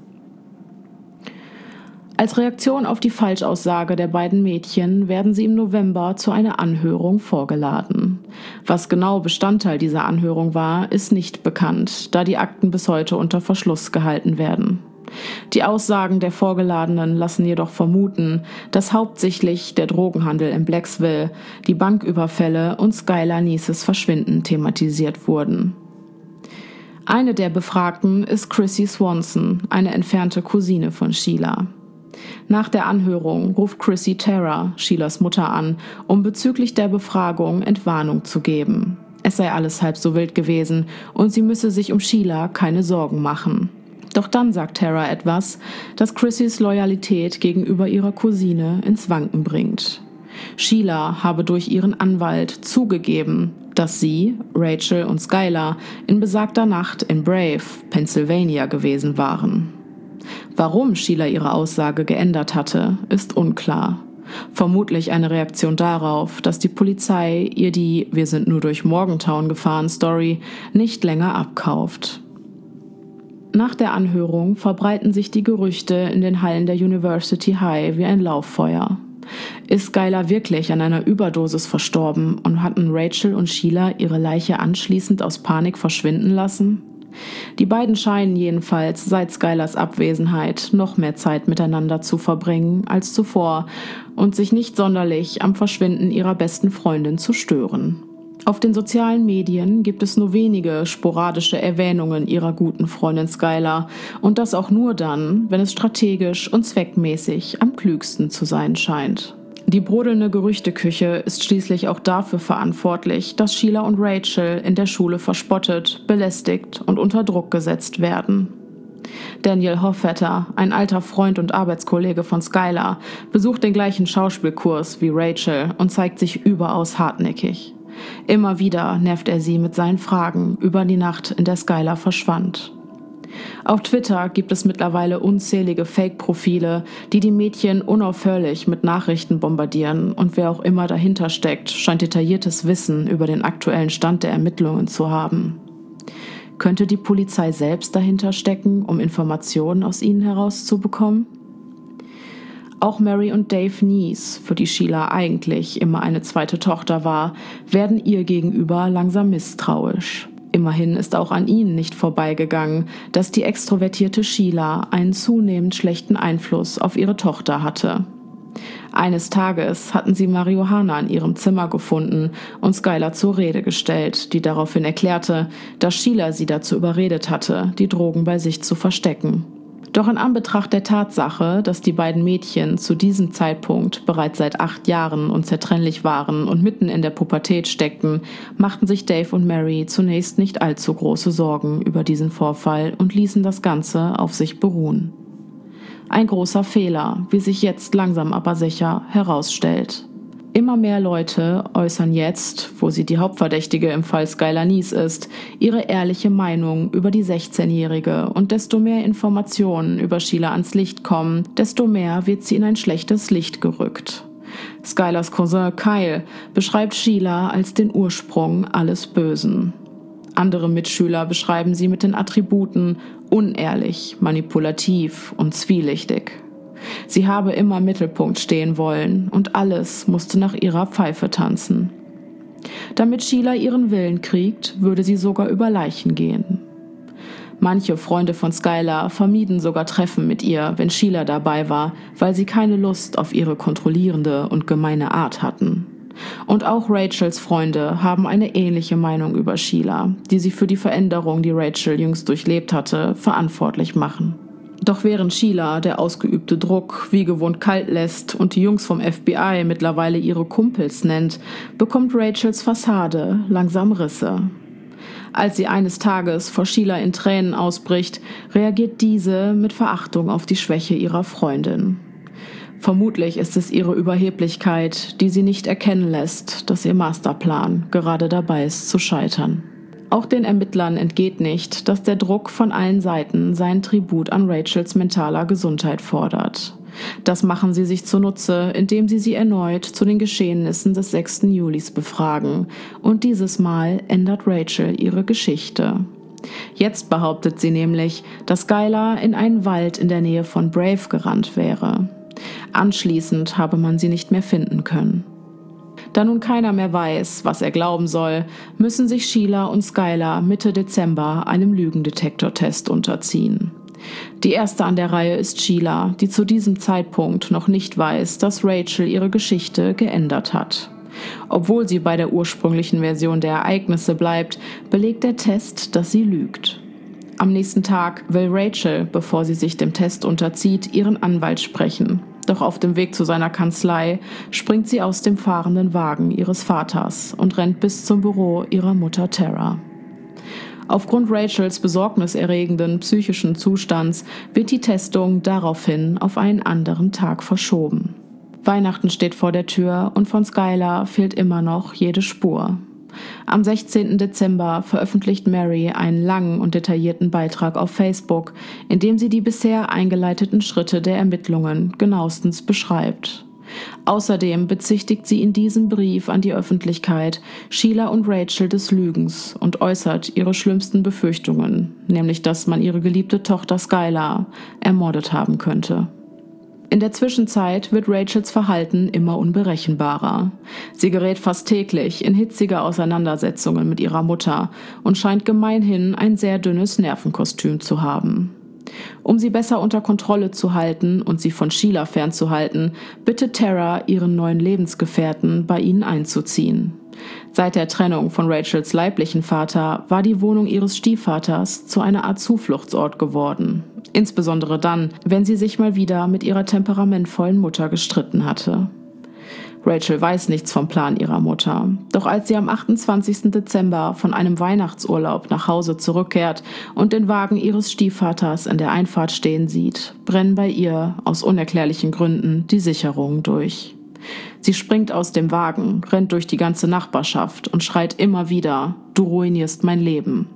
Als Reaktion auf die Falschaussage der beiden Mädchen werden sie im November zu einer Anhörung vorgeladen. Was genau Bestandteil dieser Anhörung war, ist nicht bekannt, da die Akten bis heute unter Verschluss gehalten werden. Die Aussagen der Vorgeladenen lassen jedoch vermuten, dass hauptsächlich der Drogenhandel in Blacksville, die Banküberfälle und Skylar Neeses Verschwinden thematisiert wurden. Eine der Befragten ist Chrissy Swanson, eine entfernte Cousine von Sheila. Nach der Anhörung ruft Chrissy Tara, Sheilas Mutter, an, um bezüglich der Befragung Entwarnung zu geben. Es sei alles halb so wild gewesen und sie müsse sich um Sheila keine Sorgen machen. Doch dann sagt Tara etwas, das Chrissys Loyalität gegenüber ihrer Cousine ins Wanken bringt. Sheila habe durch ihren Anwalt zugegeben, dass sie, Rachel und Skylar in besagter Nacht in Brave, Pennsylvania gewesen waren. Warum Sheila ihre Aussage geändert hatte, ist unklar. Vermutlich eine Reaktion darauf, dass die Polizei ihr die „Wir sind nur durch Morgantown gefahren" Story nicht länger abkauft. Nach der Anhörung verbreiten sich die Gerüchte in den Hallen der University High wie ein Lauffeuer. Ist Skylar wirklich an einer Überdosis verstorben und hatten Rachel und Sheila ihre Leiche anschließend aus Panik verschwinden lassen? Die beiden scheinen jedenfalls seit Skylars Abwesenheit noch mehr Zeit miteinander zu verbringen als zuvor und sich nicht sonderlich am Verschwinden ihrer besten Freundin zu stören. Auf den sozialen Medien gibt es nur wenige sporadische Erwähnungen ihrer guten Freundin Skylar und das auch nur dann, wenn es strategisch und zweckmäßig am klügsten zu sein scheint. Die brodelnde Gerüchteküche ist schließlich auch dafür verantwortlich, dass Sheila und Rachel in der Schule verspottet, belästigt und unter Druck gesetzt werden. Daniel Hofvetter, ein alter Freund und Arbeitskollege von Skylar, besucht den gleichen Schauspielkurs wie Rachel und zeigt sich überaus hartnäckig. Immer wieder nervt er sie mit seinen Fragen über die Nacht, in der Skylar verschwand. Auf Twitter gibt es mittlerweile unzählige Fake-Profile, die die Mädchen unaufhörlich mit Nachrichten bombardieren, und wer auch immer dahinter steckt, scheint detailliertes Wissen über den aktuellen Stand der Ermittlungen zu haben. Könnte die Polizei selbst dahinter stecken, um Informationen aus ihnen herauszubekommen? Auch Mary und Dave Neese, für die Sheila eigentlich immer eine zweite Tochter war, werden ihr gegenüber langsam misstrauisch. Immerhin ist auch an ihnen nicht vorbeigegangen, dass die extrovertierte Sheila einen zunehmend schlechten Einfluss auf ihre Tochter hatte. Eines Tages hatten sie Marihuana in ihrem Zimmer gefunden und Skylar zur Rede gestellt, die daraufhin erklärte, dass Sheila sie dazu überredet hatte, die Drogen bei sich zu verstecken. Doch in Anbetracht der Tatsache, dass die beiden Mädchen zu diesem Zeitpunkt bereits seit acht Jahren unzertrennlich waren und mitten in der Pubertät steckten, machten sich Dave und Mary zunächst nicht allzu große Sorgen über diesen Vorfall und ließen das Ganze auf sich beruhen. Ein großer Fehler, wie sich jetzt langsam aber sicher herausstellt. Immer mehr Leute äußern jetzt, wo sie die Hauptverdächtige im Fall Skylar Neese ist, ihre ehrliche Meinung über die sechzehnjährige, und desto mehr Informationen über Sheila ans Licht kommen, desto mehr wird sie in ein schlechtes Licht gerückt. Skylars Cousin Kyle beschreibt Sheila als den Ursprung alles Bösen. Andere Mitschüler beschreiben sie mit den Attributen unehrlich, manipulativ und zwielichtig. Sie habe immer im Mittelpunkt stehen wollen und alles musste nach ihrer Pfeife tanzen. Damit Sheila ihren Willen kriegt, würde sie sogar über Leichen gehen. Manche Freunde von Skylar vermieden sogar Treffen mit ihr, wenn Sheila dabei war, weil sie keine Lust auf ihre kontrollierende und gemeine Art hatten. Und auch Rachels Freunde haben eine ähnliche Meinung über Sheila, die sie für die Veränderung, die Rachel jüngst durchlebt hatte, verantwortlich machen. Doch während Sheila der ausgeübte Druck wie gewohnt kalt lässt und die Jungs vom F B I mittlerweile ihre Kumpels nennt, bekommt Rachels Fassade langsam Risse. Als sie eines Tages vor Sheila in Tränen ausbricht, reagiert diese mit Verachtung auf die Schwäche ihrer Freundin. Vermutlich ist es ihre Überheblichkeit, die sie nicht erkennen lässt, dass ihr Masterplan gerade dabei ist zu scheitern. Auch den Ermittlern entgeht nicht, dass der Druck von allen Seiten seinen Tribut an Rachels mentaler Gesundheit fordert. Das machen sie sich zunutze, indem sie sie erneut zu den Geschehnissen des sechsten Julis befragen. Und dieses Mal ändert Rachel ihre Geschichte. Jetzt behauptet sie nämlich, dass Skylar in einen Wald in der Nähe von Brave gerannt wäre. Anschließend habe man sie nicht mehr finden können. Da nun keiner mehr weiß, was er glauben soll, müssen sich Sheila und Skylar Mitte Dezember einem Lügendetektortest unterziehen. Die erste an der Reihe ist Sheila, die zu diesem Zeitpunkt noch nicht weiß, dass Rachel ihre Geschichte geändert hat. Obwohl sie bei der ursprünglichen Version der Ereignisse bleibt, belegt der Test, dass sie lügt. Am nächsten Tag will Rachel, bevor sie sich dem Test unterzieht, ihren Anwalt sprechen. Doch auf dem Weg zu seiner Kanzlei springt sie aus dem fahrenden Wagen ihres Vaters und rennt bis zum Büro ihrer Mutter Tara. Aufgrund Rachels besorgniserregenden psychischen Zustands wird die Testung daraufhin auf einen anderen Tag verschoben. Weihnachten steht vor der Tür und von Skylar fehlt immer noch jede Spur. Am sechzehnten Dezember veröffentlicht Mary einen langen und detaillierten Beitrag auf Facebook, in dem sie die bisher eingeleiteten Schritte der Ermittlungen genauestens beschreibt. Außerdem bezichtigt sie in diesem Brief an die Öffentlichkeit Sheila und Rachel des Lügens und äußert ihre schlimmsten Befürchtungen, nämlich dass man ihre geliebte Tochter Skylar ermordet haben könnte. In der Zwischenzeit wird Rachels Verhalten immer unberechenbarer. Sie gerät fast täglich in hitzige Auseinandersetzungen mit ihrer Mutter und scheint gemeinhin ein sehr dünnes Nervenkostüm zu haben. Um sie besser unter Kontrolle zu halten und sie von Sheila fernzuhalten, bittet Tara ihren neuen Lebensgefährten, bei ihnen einzuziehen. Seit der Trennung von Rachels leiblichen Vater war die Wohnung ihres Stiefvaters zu einer Art Zufluchtsort geworden. Insbesondere dann, wenn sie sich mal wieder mit ihrer temperamentvollen Mutter gestritten hatte. Rachel weiß nichts vom Plan ihrer Mutter. Doch als sie am achtundzwanzigsten Dezember von einem Weihnachtsurlaub nach Hause zurückkehrt und den Wagen ihres Stiefvaters in der Einfahrt stehen sieht, brennen bei ihr aus unerklärlichen Gründen die Sicherungen durch. Sie springt aus dem Wagen, rennt durch die ganze Nachbarschaft und schreit immer wieder: „Du ruinierst mein Leben."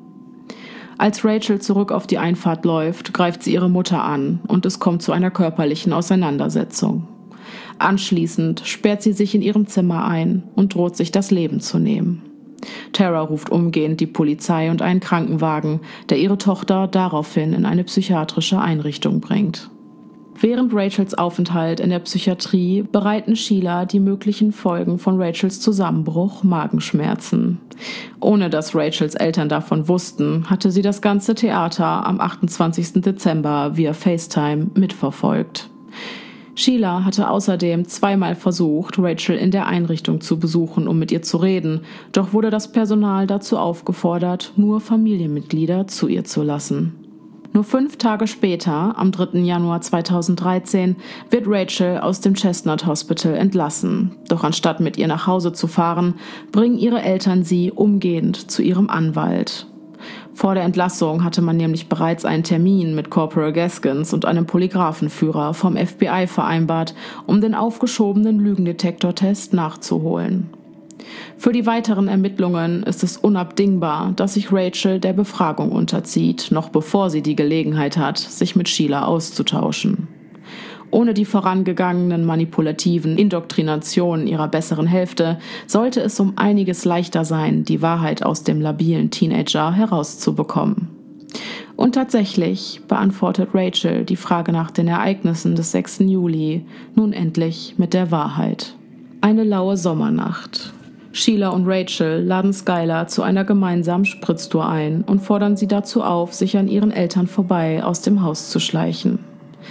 Als Rachel zurück auf die Einfahrt läuft, greift sie ihre Mutter an und es kommt zu einer körperlichen Auseinandersetzung. Anschließend sperrt sie sich in ihrem Zimmer ein und droht sich das Leben zu nehmen. Tara ruft umgehend die Polizei und einen Krankenwagen, der ihre Tochter daraufhin in eine psychiatrische Einrichtung bringt. Während Rachels Aufenthalt in der Psychiatrie bereiten Sheila die möglichen Folgen von Rachels Zusammenbruch Magenschmerzen. Ohne dass Rachels Eltern davon wussten, hatte sie das ganze Theater am achtundzwanzigsten Dezember via FaceTime mitverfolgt. Sheila hatte außerdem zweimal versucht, Rachel in der Einrichtung zu besuchen, um mit ihr zu reden, doch wurde das Personal dazu aufgefordert, nur Familienmitglieder zu ihr zu lassen. Nur fünf Tage später, am dritten Januar zweitausenddreizehn, wird Rachel aus dem Chestnut Hospital entlassen. Doch anstatt mit ihr nach Hause zu fahren, bringen ihre Eltern sie umgehend zu ihrem Anwalt. Vor der Entlassung hatte man nämlich bereits einen Termin mit Corporal Gaskins und einem Polygraphenführer vom F B I vereinbart, um den aufgeschobenen Lügendetektortest nachzuholen. Für die weiteren Ermittlungen ist es unabdingbar, dass sich Rachel der Befragung unterzieht, noch bevor sie die Gelegenheit hat, sich mit Sheila auszutauschen. Ohne die vorangegangenen manipulativen Indoktrinationen ihrer besseren Hälfte sollte es um einiges leichter sein, die Wahrheit aus dem labilen Teenager herauszubekommen. Und tatsächlich beantwortet Rachel die Frage nach den Ereignissen des sechsten Juli nun endlich mit der Wahrheit. Eine laue Sommernacht. Sheila und Rachel laden Skylar zu einer gemeinsamen Spritztour ein und fordern sie dazu auf, sich an ihren Eltern vorbei aus dem Haus zu schleichen.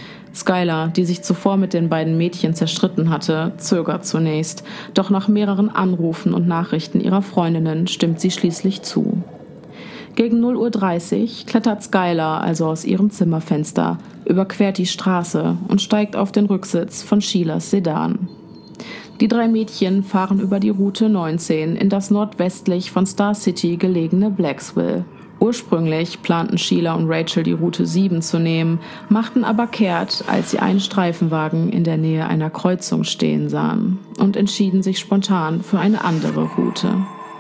Skylar, die sich zuvor mit den beiden Mädchen zerstritten hatte, zögert zunächst, doch nach mehreren Anrufen und Nachrichten ihrer Freundinnen stimmt sie schließlich zu. Gegen null Uhr dreißig klettert Skylar also aus ihrem Zimmerfenster, überquert die Straße und steigt auf den Rücksitz von Sheilas Sedan. Die drei Mädchen fahren über die Route neunzehn in das nordwestlich von Star City gelegene Blacksville. Ursprünglich planten Sheila und Rachel die Route sieben zu nehmen, machten aber kehrt, als sie einen Streifenwagen in der Nähe einer Kreuzung stehen sahen und entschieden sich spontan für eine andere Route.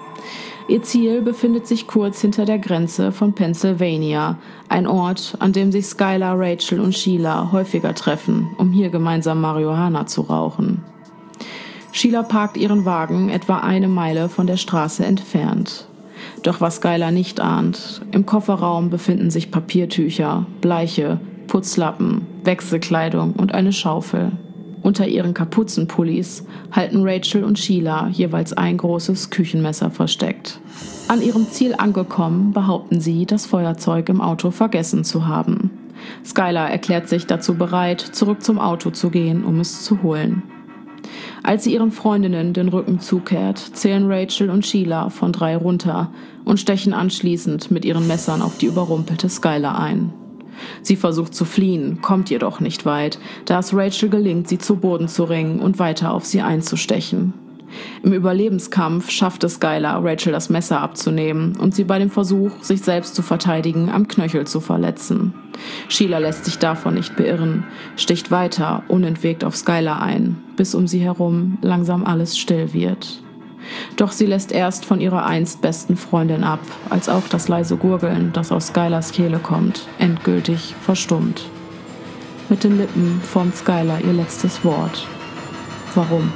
Ihr Ziel befindet sich kurz hinter der Grenze von Pennsylvania, ein Ort, an dem sich Skylar, Rachel und Sheila häufiger treffen, um hier gemeinsam Marihuana zu rauchen. Sheila parkt ihren Wagen etwa eine Meile von der Straße entfernt. Doch was Skylar nicht ahnt, im Kofferraum befinden sich Papiertücher, Bleiche, Putzlappen, Wechselkleidung und eine Schaufel. Unter ihren Kapuzenpullis halten Rachel und Sheila jeweils ein großes Küchenmesser versteckt. An ihrem Ziel angekommen, behaupten sie, das Feuerzeug im Auto vergessen zu haben. Skylar erklärt sich dazu bereit, zurück zum Auto zu gehen, um es zu holen. Als sie ihren Freundinnen den Rücken zukehrt, zählen Rachel und Sheila von drei runter und stechen anschließend mit ihren Messern auf die überrumpelte Skylar ein. Sie versucht zu fliehen, kommt jedoch nicht weit, da es Rachel gelingt, sie zu Boden zu ringen und weiter auf sie einzustechen. Im Überlebenskampf schafft es Skylar, Rachel das Messer abzunehmen und sie bei dem Versuch, sich selbst zu verteidigen, am Knöchel zu verletzen. Sheila lässt sich davon nicht beirren, sticht weiter unentwegt auf Skylar ein, bis um sie herum langsam alles still wird. Doch sie lässt erst von ihrer einst besten Freundin ab, als auch das leise Gurgeln, das aus Skylars Kehle kommt, endgültig verstummt. Mit den Lippen formt Skylar ihr letztes Wort. Warum?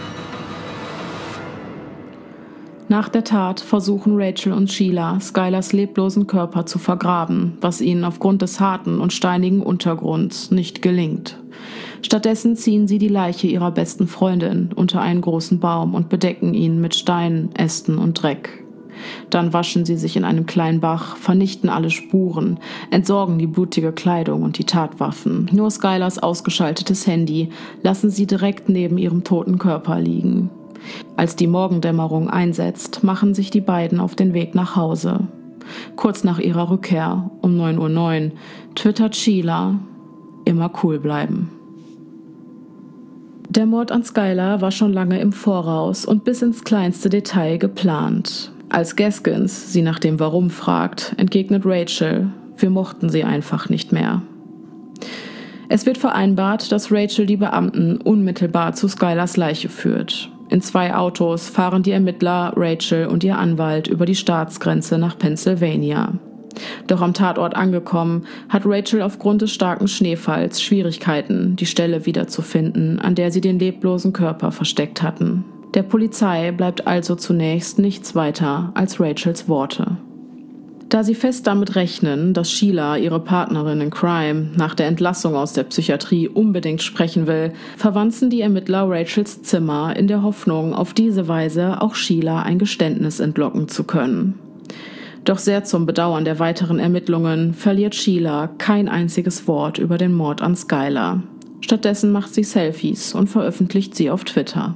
Nach der Tat versuchen Rachel und Sheila, Skylars leblosen Körper zu vergraben, was ihnen aufgrund des harten und steinigen Untergrunds nicht gelingt. Stattdessen ziehen sie die Leiche ihrer besten Freundin unter einen großen Baum und bedecken ihn mit Steinen, Ästen und Dreck. Dann waschen sie sich in einem kleinen Bach, vernichten alle Spuren, entsorgen die blutige Kleidung und die Tatwaffen. Nur Skylars ausgeschaltetes Handy lassen sie direkt neben ihrem toten Körper liegen. Als die Morgendämmerung einsetzt, machen sich die beiden auf den Weg nach Hause. Kurz nach ihrer Rückkehr, um neun Uhr neun, twittert Sheila: immer cool bleiben. Der Mord an Skylar war schon lange im Voraus und bis ins kleinste Detail geplant. Als Gaskins sie nach dem Warum fragt, entgegnet Rachel, wir mochten sie einfach nicht mehr. Es wird vereinbart, dass Rachel die Beamten unmittelbar zu Skylars Leiche führt. In zwei Autos fahren die Ermittler, Rachel und ihr Anwalt über die Staatsgrenze nach Pennsylvania. Doch am Tatort angekommen, hat Rachel aufgrund des starken Schneefalls Schwierigkeiten, die Stelle wiederzufinden, an der sie den leblosen Körper versteckt hatten. Der Polizei bleibt also zunächst nichts weiter als Rachels Worte. Da sie fest damit rechnen, dass Sheila, ihre Partnerin in Crime, nach der Entlassung aus der Psychiatrie unbedingt sprechen will, verwanzen die Ermittler Rachels Zimmer in der Hoffnung, auf diese Weise auch Sheila ein Geständnis entlocken zu können. Doch sehr zum Bedauern der weiteren Ermittlungen verliert Sheila kein einziges Wort über den Mord an Skylar. Stattdessen macht sie Selfies und veröffentlicht sie auf Twitter.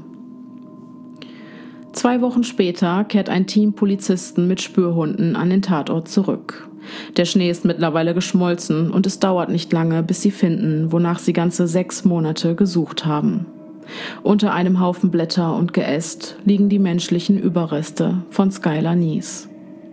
Zwei Wochen später kehrt ein Team Polizisten mit Spürhunden an den Tatort zurück. Der Schnee ist mittlerweile geschmolzen und es dauert nicht lange, bis sie finden, wonach sie ganze sechs Monate gesucht haben. Unter einem Haufen Blätter und Geäst liegen die menschlichen Überreste von Skylar Neese.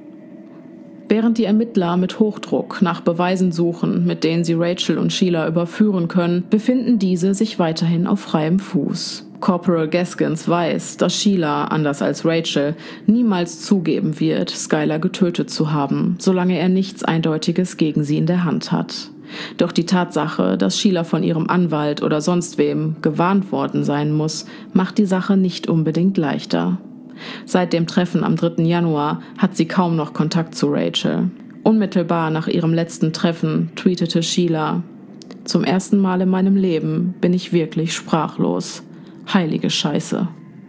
Während die Ermittler mit Hochdruck nach Beweisen suchen, mit denen sie Rachel und Sheila überführen können, befinden diese sich weiterhin auf freiem Fuß. Corporal Gaskins weiß, dass Sheila, anders als Rachel, niemals zugeben wird, Skylar getötet zu haben, solange er nichts Eindeutiges gegen sie in der Hand hat. Doch die Tatsache, dass Sheila von ihrem Anwalt oder sonst wem gewarnt worden sein muss, macht die Sache nicht unbedingt leichter. Seit dem Treffen am dritten Januar hat sie kaum noch Kontakt zu Rachel. Unmittelbar nach ihrem letzten Treffen tweetete Sheila: Zum ersten Mal in meinem Leben bin ich wirklich sprachlos. Heilige Scheiße.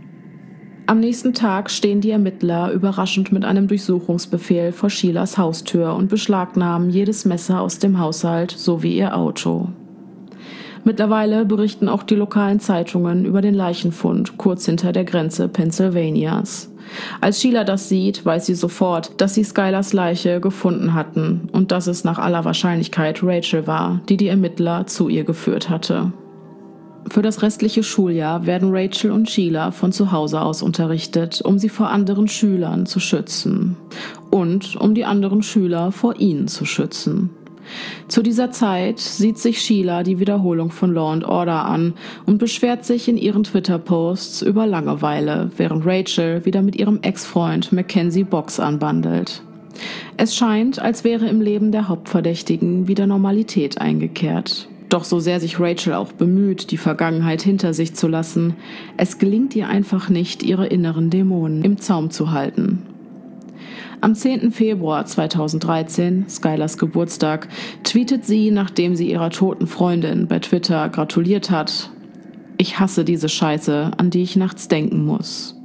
Am nächsten Tag stehen die Ermittler überraschend mit einem Durchsuchungsbefehl vor Sheilas Haustür und beschlagnahmen jedes Messer aus dem Haushalt sowie ihr Auto. Mittlerweile berichten auch die lokalen Zeitungen über den Leichenfund kurz hinter der Grenze Pennsylvanias. Als Sheila das sieht, weiß sie sofort, dass sie Skylars Leiche gefunden hatten und dass es nach aller Wahrscheinlichkeit Rachel war, die die Ermittler zu ihr geführt hatte. Für das restliche Schuljahr werden Rachel und Sheila von zu Hause aus unterrichtet, um sie vor anderen Schülern zu schützen und um die anderen Schüler vor ihnen zu schützen. Zu dieser Zeit sieht sich Sheila die Wiederholung von Law and Order an und beschwert sich in ihren Twitter-Posts über Langeweile, während Rachel wieder mit ihrem Ex-Freund Mackenzie Box anbandelt. Es scheint, als wäre im Leben der Hauptverdächtigen wieder Normalität eingekehrt. Doch so sehr sich Rachel auch bemüht, die Vergangenheit hinter sich zu lassen, es gelingt ihr einfach nicht, ihre inneren Dämonen im Zaum zu halten. Am zehnten Februar zweitausenddreizehn, Skylars Geburtstag, tweetet sie, nachdem sie ihrer toten Freundin bei Twitter gratuliert hat: Ich hasse diese Scheiße, an die ich nachts denken muss.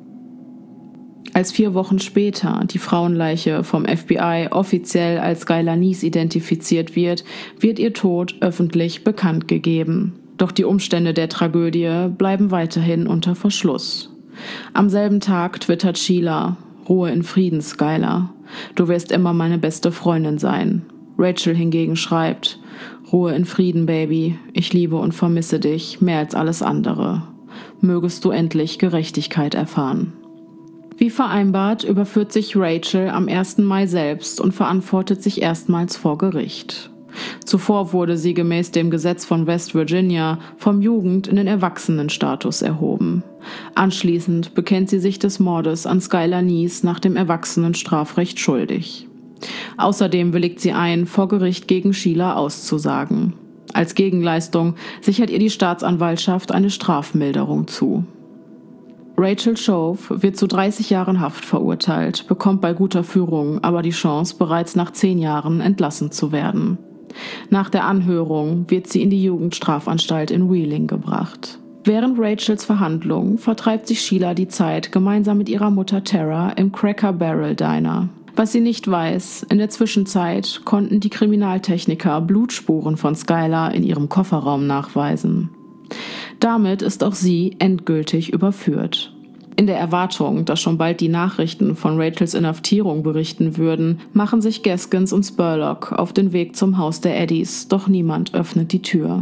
Als vier Wochen später die Frauenleiche vom F B I offiziell als Skylar Neese identifiziert wird, wird ihr Tod öffentlich bekannt gegeben. Doch die Umstände der Tragödie bleiben weiterhin unter Verschluss. Am selben Tag twittert Sheila: Ruhe in Frieden, Skylar. Du wirst immer meine beste Freundin sein. Rachel hingegen schreibt: Ruhe in Frieden, Baby. Ich liebe und vermisse dich mehr als alles andere. Mögest du endlich Gerechtigkeit erfahren. Wie vereinbart überführt sich Rachel am ersten Mai selbst und verantwortet sich erstmals vor Gericht. Zuvor wurde sie gemäß dem Gesetz von West Virginia vom Jugend- in den Erwachsenenstatus erhoben. Anschließend bekennt sie sich des Mordes an Skylar Neese nach dem Erwachsenenstrafrecht schuldig. Außerdem willigt sie ein, vor Gericht gegen Sheila auszusagen. Als Gegenleistung sichert ihr die Staatsanwaltschaft eine Strafmilderung zu. Rachel Shove wird zu dreißig Jahren Haft verurteilt, bekommt bei guter Führung aber die Chance, bereits nach zehn Jahren entlassen zu werden. Nach der Anhörung wird sie in die Jugendstrafanstalt in Wheeling gebracht. Während Rachels Verhandlung vertreibt sich Sheila die Zeit gemeinsam mit ihrer Mutter Tara im Cracker Barrel Diner. Was sie nicht weiß, in der Zwischenzeit konnten die Kriminaltechniker Blutspuren von Skylar in ihrem Kofferraum nachweisen. Damit ist auch sie endgültig überführt. In der Erwartung, dass schon bald die Nachrichten von Rachels Inhaftierung berichten würden, machen sich Gaskins und Spurlock auf den Weg zum Haus der Eddies, doch niemand öffnet die Tür.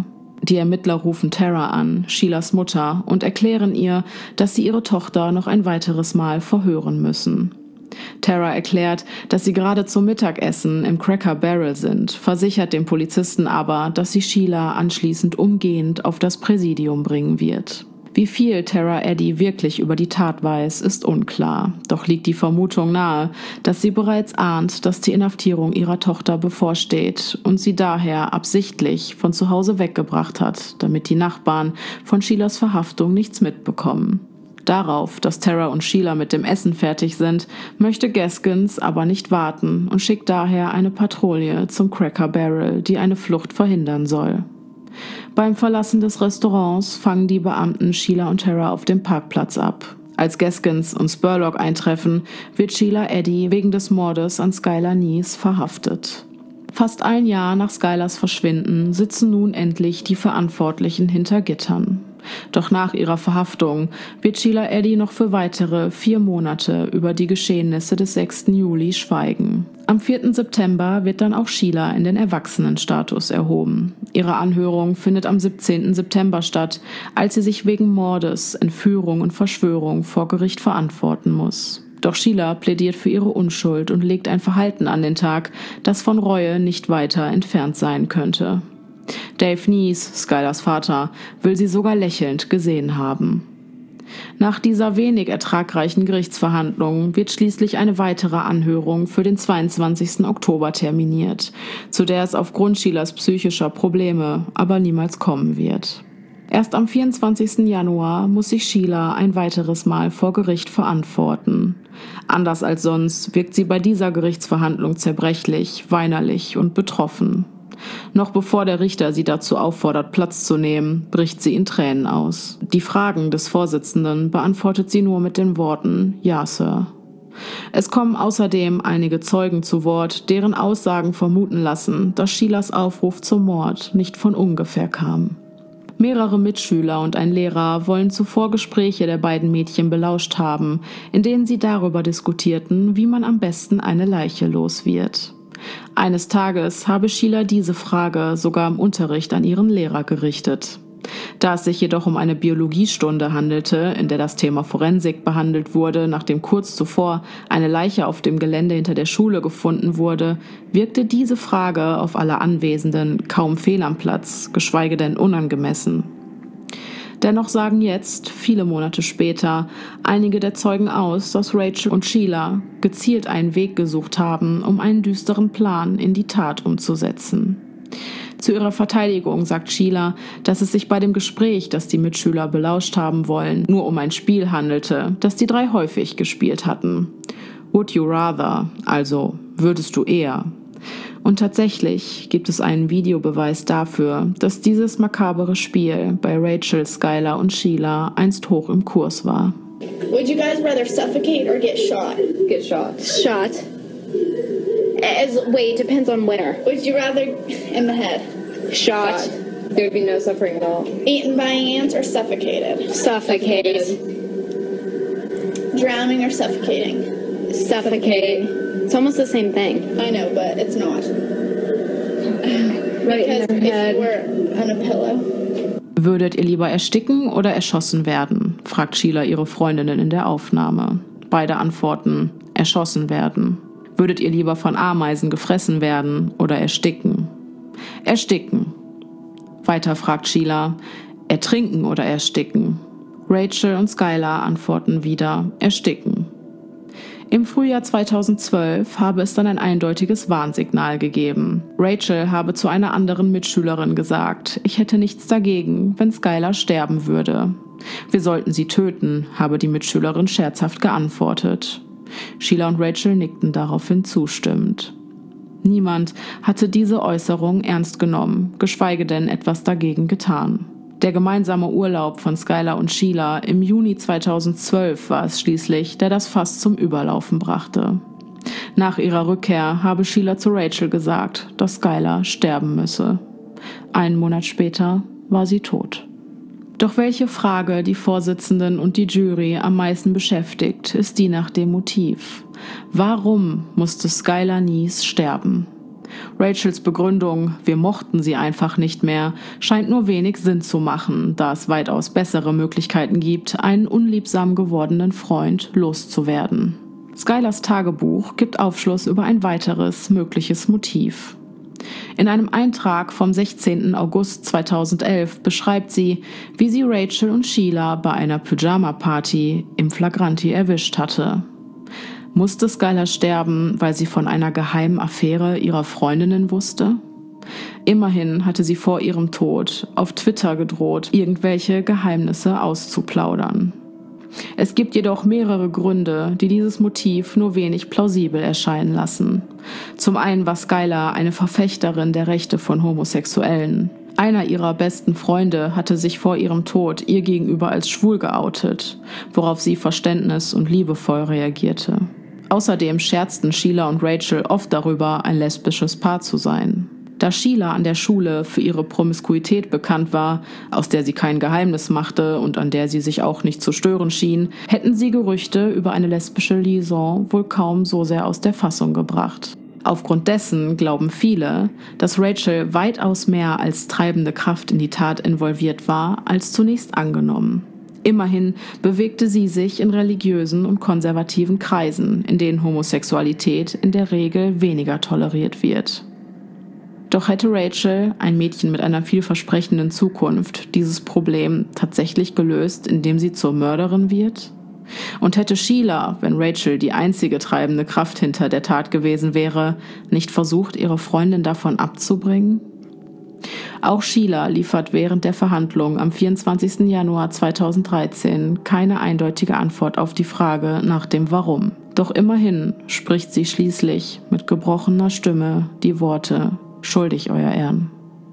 Die Ermittler rufen Tara an, Sheilas Mutter, und erklären ihr, dass sie ihre Tochter noch ein weiteres Mal verhören müssen. Tara erklärt, dass sie gerade zum Mittagessen im Cracker Barrel sind, versichert dem Polizisten aber, dass sie Sheila anschließend umgehend auf das Präsidium bringen wird. Wie viel Tara Eddy wirklich über die Tat weiß, ist unklar. Doch liegt die Vermutung nahe, dass sie bereits ahnt, dass die Inhaftierung ihrer Tochter bevorsteht und sie daher absichtlich von zu Hause weggebracht hat, damit die Nachbarn von Sheilas Verhaftung nichts mitbekommen. Darauf, dass Tara und Sheila mit dem Essen fertig sind, möchte Gaskins aber nicht warten und schickt daher eine Patrouille zum Cracker Barrel, die eine Flucht verhindern soll. Beim Verlassen des Restaurants fangen die Beamten Sheila und Tara auf dem Parkplatz ab. Als Gaskins und Spurlock eintreffen, wird Sheila Eddy wegen des Mordes an Skylar Neese verhaftet. Fast ein Jahr nach Skylars Verschwinden sitzen nun endlich die Verantwortlichen hinter Gittern. Doch nach ihrer Verhaftung wird Sheila Eddy noch für weitere vier Monate über die Geschehnisse des sechsten Juli schweigen. Am vierten September wird dann auch Sheila in den Erwachsenenstatus erhoben. Ihre Anhörung findet am siebzehnten September statt, als sie sich wegen Mordes, Entführung und Verschwörung vor Gericht verantworten muss. Doch Sheila plädiert für ihre Unschuld und legt ein Verhalten an den Tag, das von Reue nicht weiter entfernt sein könnte. Dave Neese, Skylars Vater, will sie sogar lächelnd gesehen haben. Nach dieser wenig ertragreichen Gerichtsverhandlung wird schließlich eine weitere Anhörung für den zweiundzwanzigsten Oktober terminiert, zu der es aufgrund Sheilas psychischer Probleme aber niemals kommen wird. Erst am vierundzwanzigsten Januar muss sich Sheila ein weiteres Mal vor Gericht verantworten. Anders als sonst wirkt sie bei dieser Gerichtsverhandlung zerbrechlich, weinerlich und betroffen. Noch bevor der Richter sie dazu auffordert, Platz zu nehmen, bricht sie in Tränen aus. Die Fragen des Vorsitzenden beantwortet sie nur mit den Worten „Ja, Sir". Es kommen außerdem einige Zeugen zu Wort, deren Aussagen vermuten lassen, dass Sheilas Aufruf zum Mord nicht von ungefähr kam. Mehrere Mitschüler und ein Lehrer wollen zuvor Gespräche der beiden Mädchen belauscht haben, in denen sie darüber diskutierten, wie man am besten eine Leiche los wird. Eines Tages habe Sheila diese Frage sogar im Unterricht an ihren Lehrer gerichtet. Da es sich jedoch um eine Biologiestunde handelte, in der das Thema Forensik behandelt wurde, nachdem kurz zuvor eine Leiche auf dem Gelände hinter der Schule gefunden wurde, wirkte diese Frage auf alle Anwesenden kaum fehl am Platz, geschweige denn unangemessen. Dennoch sagen jetzt, viele Monate später, einige der Zeugen aus, dass Rachel und Sheila gezielt einen Weg gesucht haben, um einen düsteren Plan in die Tat umzusetzen. Zu ihrer Verteidigung sagt Sheila, dass es sich bei dem Gespräch, das die Mitschüler belauscht haben wollen, nur um ein Spiel handelte, das die drei häufig gespielt hatten. Would you rather, also würdest du eher? Und tatsächlich gibt es einen Videobeweis dafür, dass dieses makabere Spiel bei Rachel, Skylar und Sheila einst hoch im Kurs war. Would you guys rather suffocate or get shot? Get shot. Shot. As, wait, depends on where. Would you rather in the head? Shot. Shot. There would be no suffering at all. Eaten by ants or suffocated? Suffocated. Drowning or suffocating? Suffocating. It's almost the same thing. I know, but it's not. Right Because in if her head. you were on a pillow. Würdet ihr lieber ersticken oder erschossen werden? Fragt Sheila ihre Freundinnen in der Aufnahme. Beide antworten, erschossen werden. Würdet ihr lieber von Ameisen gefressen werden oder ersticken? Ersticken. Weiter fragt Sheila, ertrinken oder ersticken? Rachel und Skylar antworten wieder, ersticken. Im Frühjahr zweitausendzwölf habe es dann ein eindeutiges Warnsignal gegeben. Rachel habe zu einer anderen Mitschülerin gesagt, ich hätte nichts dagegen, wenn Skylar sterben würde. Wir sollten sie töten, habe die Mitschülerin scherzhaft geantwortet. Sheila und Rachel nickten daraufhin zustimmend. Niemand hatte diese Äußerung ernst genommen, geschweige denn etwas dagegen getan. Der gemeinsame Urlaub von Skylar und Sheila im Juni zweitausendzwölf war es schließlich, der das Fass zum Überlaufen brachte. Nach ihrer Rückkehr habe Sheila zu Rachel gesagt, dass Skylar sterben müsse. Einen Monat später war sie tot. Doch welche Frage die Vorsitzenden und die Jury am meisten beschäftigt, ist die nach dem Motiv. Warum musste Skylar Neese sterben? Rachels Begründung, wir mochten sie einfach nicht mehr, scheint nur wenig Sinn zu machen, da es weitaus bessere Möglichkeiten gibt, einen unliebsam gewordenen Freund loszuwerden. Skylers Tagebuch gibt Aufschluss über ein weiteres mögliches Motiv. In einem Eintrag vom sechzehnten August zweitausendelf beschreibt sie, wie sie Rachel und Sheila bei einer Pyjama-Party im Flagranti erwischt hatte. Musste Skylar sterben, weil sie von einer geheimen Affäre ihrer Freundinnen wusste? Immerhin hatte sie vor ihrem Tod auf Twitter gedroht, irgendwelche Geheimnisse auszuplaudern. Es gibt jedoch mehrere Gründe, die dieses Motiv nur wenig plausibel erscheinen lassen. Zum einen war Skylar eine Verfechterin der Rechte von Homosexuellen. Einer ihrer besten Freunde hatte sich vor ihrem Tod ihr gegenüber als schwul geoutet, worauf sie verständnis- und liebevoll reagierte. Außerdem scherzten Sheila und Rachel oft darüber, ein lesbisches Paar zu sein. Da Sheila an der Schule für ihre Promiskuität bekannt war, aus der sie kein Geheimnis machte und an der sie sich auch nicht zu stören schien, hätten sie Gerüchte über eine lesbische Liaison wohl kaum so sehr aus der Fassung gebracht. Aufgrund dessen glauben viele, dass Rachel weitaus mehr als treibende Kraft in die Tat involviert war, als zunächst angenommen. Immerhin bewegte sie sich in religiösen und konservativen Kreisen, in denen Homosexualität in der Regel weniger toleriert wird. Doch hätte Rachel, ein Mädchen mit einer vielversprechenden Zukunft, dieses Problem tatsächlich gelöst, indem sie zur Mörderin wird? Und hätte Sheila, wenn Rachel die einzige treibende Kraft hinter der Tat gewesen wäre, nicht versucht, ihre Freundin davon abzubringen? Auch Sheila liefert während der Verhandlung am vierundzwanzigsten Januar zweitausenddreizehn keine eindeutige Antwort auf die Frage nach dem Warum. Doch immerhin spricht sie schließlich mit gebrochener Stimme die Worte „Schuldig, Euer Ehren".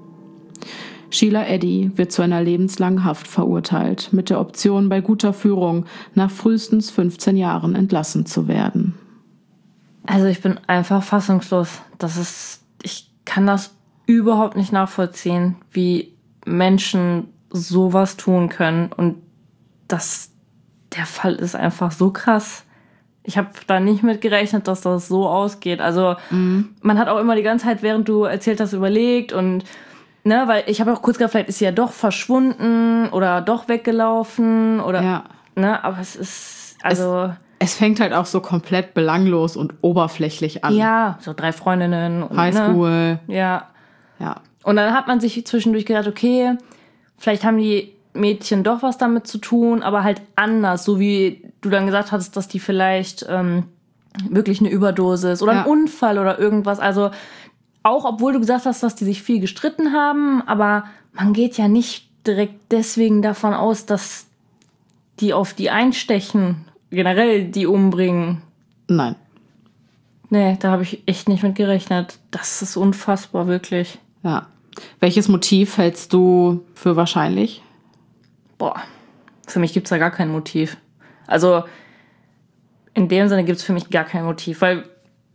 Sheila Eddy wird zu einer lebenslangen Haft verurteilt, mit der Option, bei guter Führung nach frühestens fünfzehn Jahren entlassen zu werden. Also ich bin einfach fassungslos. Das ist, ich kann das überhaupt nicht nachvollziehen, wie Menschen sowas tun können. Und das, der Fall ist einfach so krass. Ich habe da nicht mit gerechnet, dass das so ausgeht. Also mhm. man hat auch immer die ganze Zeit, während du erzählt hast, überlegt und ne, weil ich habe auch kurz gedacht, vielleicht ist sie ja doch verschwunden oder doch weggelaufen oder ja. ne, aber es ist also es, es fängt halt auch so komplett belanglos und oberflächlich an. Ja, so drei Freundinnen und Highschool. Ne, ja. Ja. Und dann hat man sich zwischendurch gedacht, okay, vielleicht haben die Mädchen doch was damit zu tun, aber halt anders, so wie du dann gesagt hattest, dass die vielleicht ähm, wirklich eine Überdosis oder ja. ein Unfall oder irgendwas, also auch obwohl du gesagt hast, dass die sich viel gestritten haben, aber man geht ja nicht direkt deswegen davon aus, dass die auf die einstechen, generell die umbringen. Nein. Nee, da habe ich echt nicht mit gerechnet. Das ist unfassbar, wirklich. Ja. Welches Motiv hältst du für wahrscheinlich? Boah, für mich gibt's da gar kein Motiv. Also in dem Sinne gibt's für mich gar kein Motiv, weil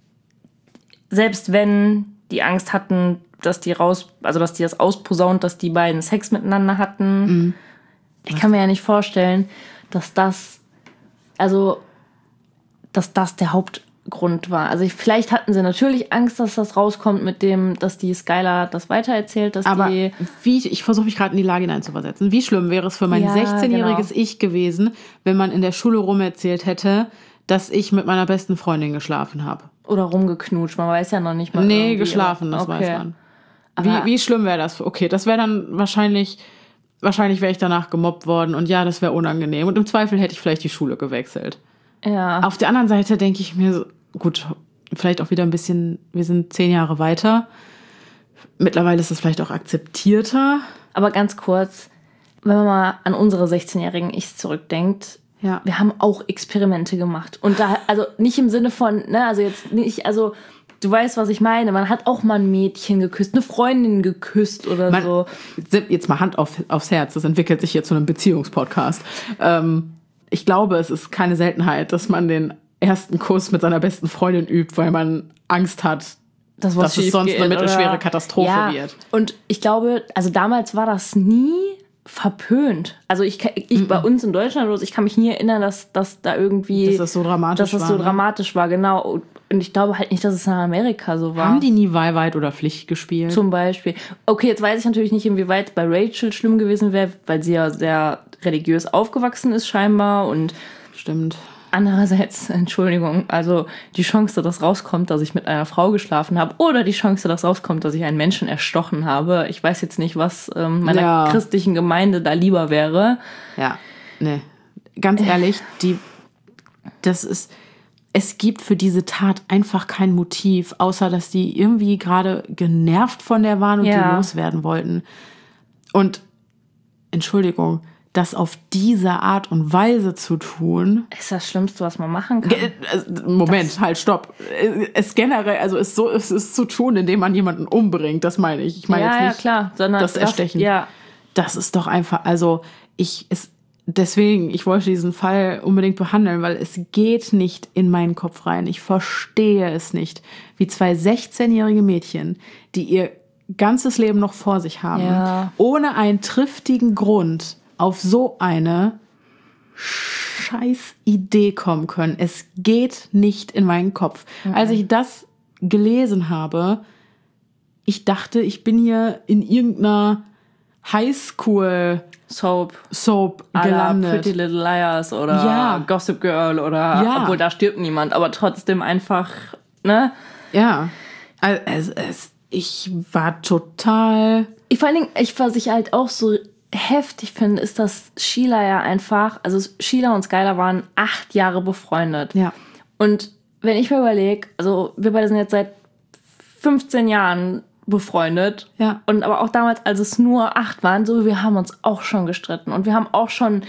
selbst wenn die Angst hatten, dass die raus, also dass die das ausposaunt, dass die beiden Sex miteinander hatten. Mhm. Ich kann mir ja nicht vorstellen, dass das, also, dass das der Hauptgrund war. Also ich, vielleicht hatten sie natürlich Angst, dass das rauskommt mit dem, dass die Skylar das weitererzählt, dass aber die... wie, ich versuche mich gerade in die Lage hineinzuversetzen. Wie schlimm wäre es für mein ja, sechzehnjähriges genau. Ich gewesen, wenn man in der Schule rumerzählt hätte, dass ich mit meiner besten Freundin geschlafen habe. Oder rumgeknutscht, man weiß ja noch nicht mal. Nee, geschlafen, das okay. weiß man. Wie, wie schlimm wäre das? Okay, das wäre dann wahrscheinlich, wahrscheinlich wäre ich danach gemobbt worden und ja, das wäre unangenehm. Und im Zweifel hätte ich vielleicht die Schule gewechselt. Ja. Auf der anderen Seite denke ich mir, so, gut, vielleicht auch wieder ein bisschen, wir sind zehn Jahre weiter. Mittlerweile ist es vielleicht auch akzeptierter. Aber ganz kurz, wenn man mal an unsere sechzehnjährigen Ichs zurückdenkt, ja. Wir haben auch Experimente gemacht. Und da, also nicht im Sinne von, ne, also jetzt nicht, also du weißt, was ich meine. Man hat auch mal ein Mädchen geküsst, eine Freundin geküsst oder man, so. Jetzt mal Hand auf, aufs Herz, das entwickelt sich jetzt zu einem Beziehungspodcast. Ähm, ich glaube, es ist keine Seltenheit, dass man den ersten Kuss mit seiner besten Freundin übt, weil man Angst hat, das, dass es sonst geht, eine mittelschwere Katastrophe ja. wird. Und ich glaube, also damals war das nie verpönt. Also ich, ich bei uns in Deutschland, ich kann mich nie erinnern, dass, dass da irgendwie... Dass das so dramatisch dass das war. so dramatisch war, genau. Und ich glaube halt nicht, dass es in Amerika so war. Haben die nie Wahlweit oder Pflicht gespielt? Zum Beispiel. Okay, jetzt weiß ich natürlich nicht, inwieweit bei Rachel schlimm gewesen wäre, weil sie ja sehr religiös aufgewachsen ist scheinbar. Und Stimmt. andererseits, Entschuldigung, also die Chance, dass rauskommt, dass ich mit einer Frau geschlafen habe oder die Chance, dass rauskommt, dass ich einen Menschen erstochen habe. Ich weiß jetzt nicht, was ähm, meiner Ja. christlichen Gemeinde da lieber wäre. Ja, ne. Ganz ehrlich, die, das ist, es gibt für diese Tat einfach kein Motiv, außer dass die irgendwie gerade genervt von der waren und Ja. die loswerden wollten. Und, Entschuldigung, das auf diese Art und Weise zu tun. Ist das Schlimmste, was man machen kann. Ge- äh, Moment, halt, stopp. Es generell, also es so, es ist zu tun, indem man jemanden umbringt, das meine ich. Ich meine Ja, jetzt ja, nicht klar, sondern das das- Erstechen. ja. Das ist doch einfach, also ich, es, deswegen, ich wollte diesen Fall unbedingt behandeln, weil es geht nicht in meinen Kopf rein. Ich verstehe es nicht, wie zwei sechzehnjährige Mädchen, die ihr ganzes Leben noch vor sich haben, Ja. ohne einen triftigen Grund auf so eine scheiß Idee kommen können. Es geht nicht in meinen Kopf. Mhm. Als ich das gelesen habe, ich dachte, ich bin hier in irgendeiner Highschool Soap. Soap à la gelandet. Pretty Little Liars oder Ja. Gossip Girl oder, Ja. obwohl da stirbt niemand, aber trotzdem einfach, ne? Ja. Also, es, es, ich war total. Ich, vor allen Dingen, ich, was ich halt auch so heftig finde, ist, dass Sheila ja einfach, also Sheila und Skylar waren acht Jahre befreundet. Ja. Und wenn ich mir überlege, also wir beide sind jetzt seit fünfzehn Jahren befreundet. Ja. Und aber auch damals, als es nur acht waren, so, wir haben uns auch schon gestritten. Und wir haben auch schon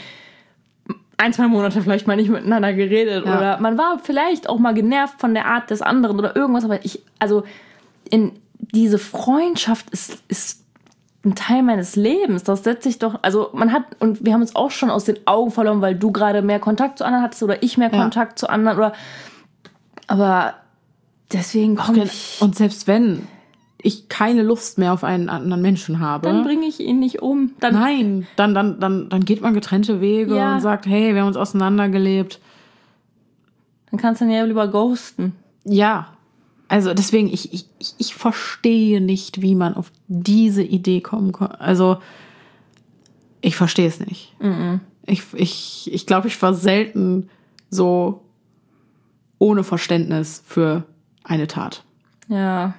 ein, zwei Monate vielleicht mal nicht miteinander geredet. Ja. Oder man war vielleicht auch mal genervt von der Art des anderen oder irgendwas. Aber ich, also in diese Freundschaft ist, ist ein Teil meines Lebens. Das setzt sich doch, also man hat, und wir haben uns auch schon aus den Augen verloren, weil du gerade mehr Kontakt zu anderen hattest oder ich mehr Ja. Kontakt zu anderen. Oder, aber deswegen komme ich... Und selbst wenn ich keine Lust mehr auf einen anderen Menschen habe, Dann bringe ich ihn nicht um. Dann, nein, dann, dann, dann, dann geht man getrennte Wege Ja. und sagt, hey, wir haben uns auseinandergelebt. dann kannst du ihn ja lieber ghosten. Ja, also deswegen, ich, ich, ich- ich verstehe nicht, wie man auf diese Idee kommen kann. Also, ich verstehe es nicht. Ich, ich, ich glaube, ich war selten so ohne Verständnis für eine Tat. Ja.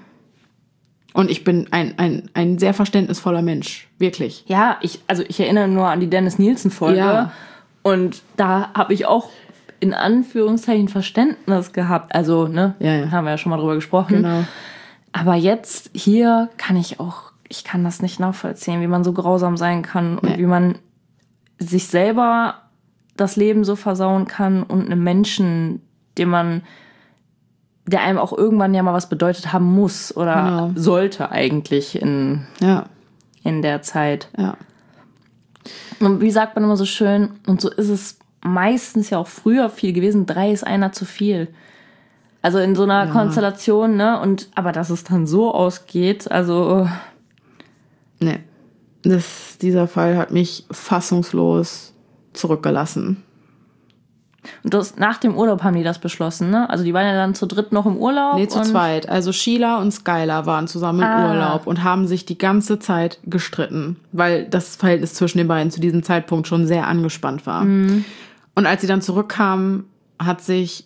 Und ich bin ein, ein, ein sehr verständnisvoller Mensch, wirklich. Ja, ich, also ich erinnere nur an die Dennis Nielsen-Folge. Ja. Und da habe ich auch in Anführungszeichen Verständnis gehabt. Also, ne, Ja, ja. haben wir ja schon mal drüber gesprochen. Genau. Aber jetzt hier kann ich auch, ich kann das nicht nachvollziehen, wie man so grausam sein kann und Nee. wie man sich selber das Leben so versauen kann und einem Menschen, den man, der einem auch irgendwann ja mal was bedeutet haben muss oder Genau. sollte eigentlich in, Ja, in der Zeit. ja. Und wie sagt man immer so schön, und so ist es meistens ja auch früher viel gewesen, drei ist einer zu viel. Also in so einer Konstellation, ne? Und aber dass es dann so ausgeht, also Nee. Das, dieser Fall hat mich fassungslos zurückgelassen. und das, nach dem Urlaub haben die das beschlossen, ne? Also die waren ja dann zu dritt noch im Urlaub. Nee, zu und zweit. Also Sheila und Skylar waren zusammen im Ah. Urlaub und haben sich die ganze Zeit gestritten, weil das Verhältnis zwischen den beiden zu diesem Zeitpunkt schon sehr angespannt war. Und als sie dann zurückkamen, hat sich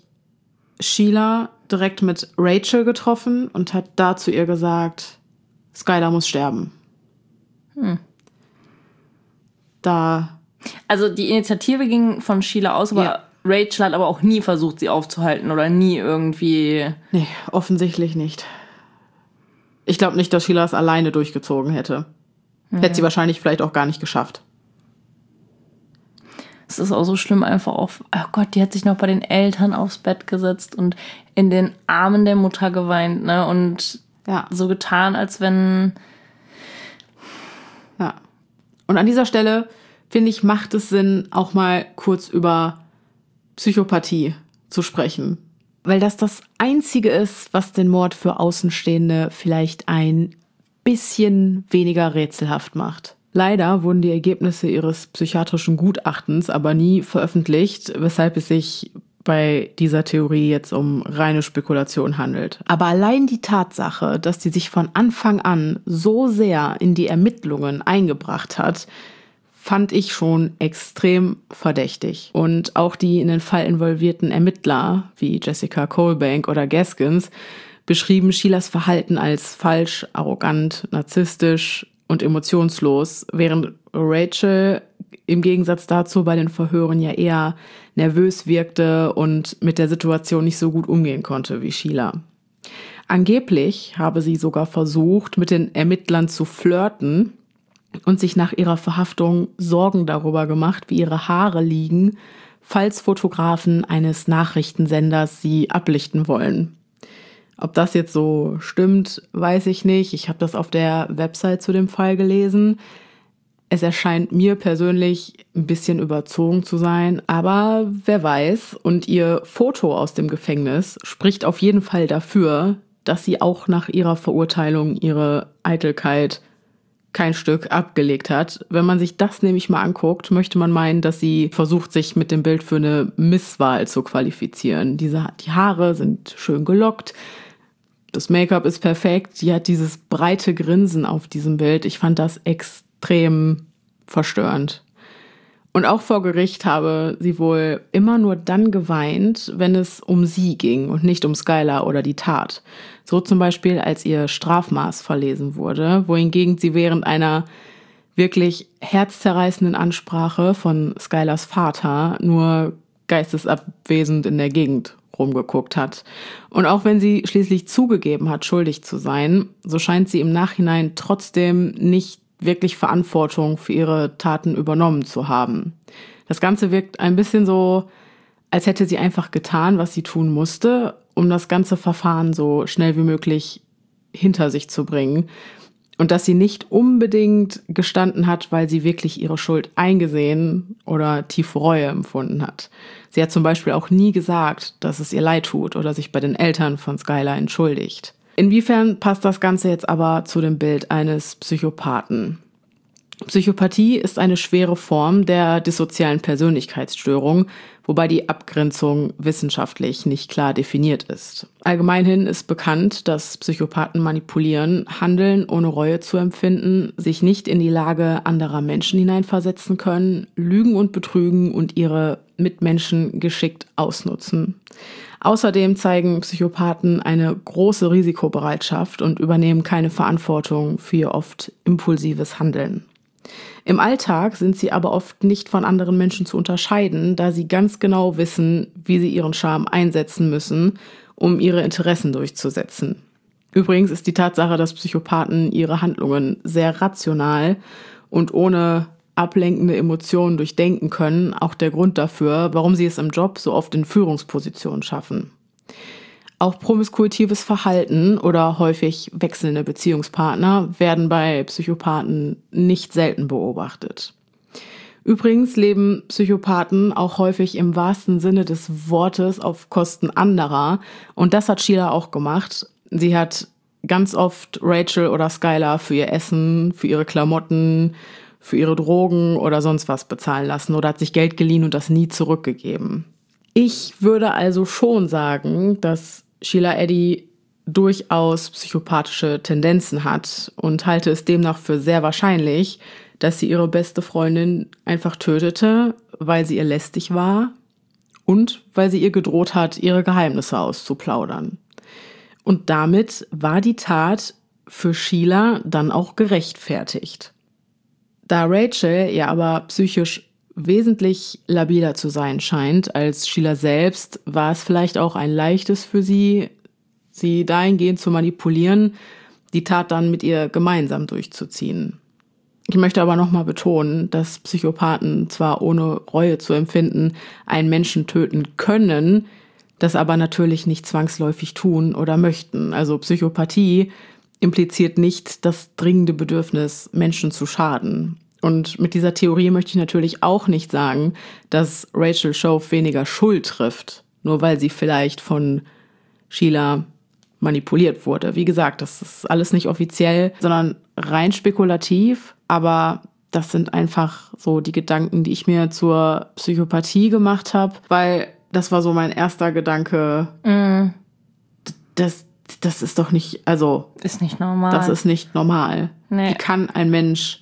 Sheila direkt mit Rachel getroffen und hat da zu ihr gesagt, Skylar muss sterben. Da, Also die Initiative ging von Sheila aus, aber Ja. Rachel hat aber auch nie versucht, sie aufzuhalten oder nie irgendwie. nee, offensichtlich nicht. Ich glaube nicht, dass Sheila es alleine durchgezogen hätte. Hätte sie wahrscheinlich vielleicht auch gar nicht geschafft. Es ist auch so schlimm einfach auf, oh Gott, die hat sich noch bei den Eltern aufs Bett gesetzt und in den Armen der Mutter geweint, ne? Und Ja. so getan, als wenn. Ja. Und an dieser Stelle, finde ich, macht es Sinn, auch mal kurz über Psychopathie zu sprechen. Weil das das Einzige ist, was den Mord für Außenstehende vielleicht ein bisschen weniger rätselhaft macht. Leider wurden die Ergebnisse ihres psychiatrischen Gutachtens aber nie veröffentlicht, weshalb es sich bei dieser Theorie jetzt um reine Spekulation handelt. Aber allein die Tatsache, dass sie sich von Anfang an so sehr in die Ermittlungen eingebracht hat, fand ich schon extrem verdächtig. Und auch die in den Fall involvierten Ermittler, wie Jessica Colbank oder Gaskins, beschrieben Sheilas Verhalten als falsch, arrogant, narzisstisch und emotionslos, während Rachel im Gegensatz dazu bei den Verhören ja eher nervös wirkte und mit der Situation nicht so gut umgehen konnte wie Sheila. Angeblich habe sie sogar versucht, mit den Ermittlern zu flirten und sich nach ihrer Verhaftung Sorgen darüber gemacht, wie ihre Haare liegen, falls Fotografen eines Nachrichtensenders sie ablichten wollen. Ob das jetzt so stimmt, weiß ich nicht. Ich habe das auf der Website zu dem Fall gelesen. Es erscheint mir persönlich ein bisschen überzogen zu sein, aber wer weiß. Und ihr Foto aus dem Gefängnis spricht auf jeden Fall dafür, dass sie auch nach ihrer Verurteilung ihre Eitelkeit kein Stück abgelegt hat. Wenn man sich das nämlich mal anguckt, möchte man meinen, dass sie versucht, sich mit dem Bild für eine Misswahl zu qualifizieren. Diese, die Haare sind schön gelockt, das Make-up ist perfekt, sie hat dieses breite Grinsen auf diesem Bild. Ich fand das extrem verstörend. Und auch vor Gericht habe sie wohl immer nur dann geweint, wenn es um sie ging und nicht um Skylar oder die Tat. So zum Beispiel, als ihr Strafmaß verlesen wurde, wohingegen sie während einer wirklich herzzerreißenden Ansprache von Skylars Vater nur geistesabwesend in der Gegend rumgeguckt hat. Und auch wenn sie schließlich zugegeben hat, schuldig zu sein, so scheint sie im Nachhinein trotzdem nicht wirklich Verantwortung für ihre Taten übernommen zu haben. Das Ganze wirkt ein bisschen so, als hätte sie einfach getan, was sie tun musste, um das ganze Verfahren so schnell wie möglich hinter sich zu bringen. Und dass sie nicht unbedingt gestanden hat, weil sie wirklich ihre Schuld eingesehen oder tiefe Reue empfunden hat. Sie hat zum Beispiel auch nie gesagt, dass es ihr leid tut oder sich bei den Eltern von Skylar entschuldigt. Inwiefern passt das Ganze jetzt aber zu dem Bild eines Psychopathen? Psychopathie ist eine schwere Form der dissozialen Persönlichkeitsstörung, wobei die Abgrenzung wissenschaftlich nicht klar definiert ist. Allgemeinhin ist bekannt, dass Psychopathen manipulieren, handeln, ohne Reue zu empfinden, sich nicht in die Lage anderer Menschen hineinversetzen können, lügen und betrügen und ihre Mitmenschen geschickt ausnutzen. Außerdem zeigen Psychopathen eine große Risikobereitschaft und übernehmen keine Verantwortung für ihr oft impulsives Handeln. Im Alltag sind sie aber oft nicht von anderen Menschen zu unterscheiden, da sie ganz genau wissen, wie sie ihren Charme einsetzen müssen, um ihre Interessen durchzusetzen. Übrigens ist die Tatsache, dass Psychopathen ihre Handlungen sehr rational und ohne ablenkende Emotionen durchdenken können, auch der Grund dafür, warum sie es im Job so oft in Führungspositionen schaffen. Auch promiskuitives Verhalten oder häufig wechselnde Beziehungspartner werden bei Psychopathen nicht selten beobachtet. Übrigens leben Psychopathen auch häufig im wahrsten Sinne des Wortes auf Kosten anderer. Und das hat Sheila auch gemacht. Sie hat ganz oft Rachel oder Skylar für ihr Essen, für ihre Klamotten, für ihre Drogen oder sonst was bezahlen lassen oder hat sich Geld geliehen und das nie zurückgegeben. Ich würde also schon sagen, dass Sheila Eddy durchaus psychopathische Tendenzen hat und halte es demnach für sehr wahrscheinlich, dass sie ihre beste Freundin einfach tötete, weil sie ihr lästig war und weil sie ihr gedroht hat, ihre Geheimnisse auszuplaudern. Und damit war die Tat für Sheila dann auch gerechtfertigt. Da Rachel ja aber psychisch wesentlich labiler zu sein scheint als Sheila selbst, war es vielleicht auch ein leichtes für sie, sie dahingehend zu manipulieren, die Tat dann mit ihr gemeinsam durchzuziehen. Ich möchte aber nochmal betonen, dass Psychopathen zwar ohne Reue zu empfinden einen Menschen töten können, das aber natürlich nicht zwangsläufig tun oder möchten. Also Psychopathie impliziert nicht das dringende Bedürfnis, Menschen zu schaden. Und mit dieser Theorie möchte ich natürlich auch nicht sagen, dass Rachel Shoaf weniger Schuld trifft, nur weil sie vielleicht von Sheila manipuliert wurde. Wie gesagt, das ist alles nicht offiziell, sondern rein spekulativ, aber das sind einfach so die Gedanken, die ich mir zur Psychopathie gemacht habe, weil das war so mein erster Gedanke. Mm. Das, das ist doch nicht, also... Ist nicht normal. Das ist nicht normal. Nee. Wie kann ein Mensch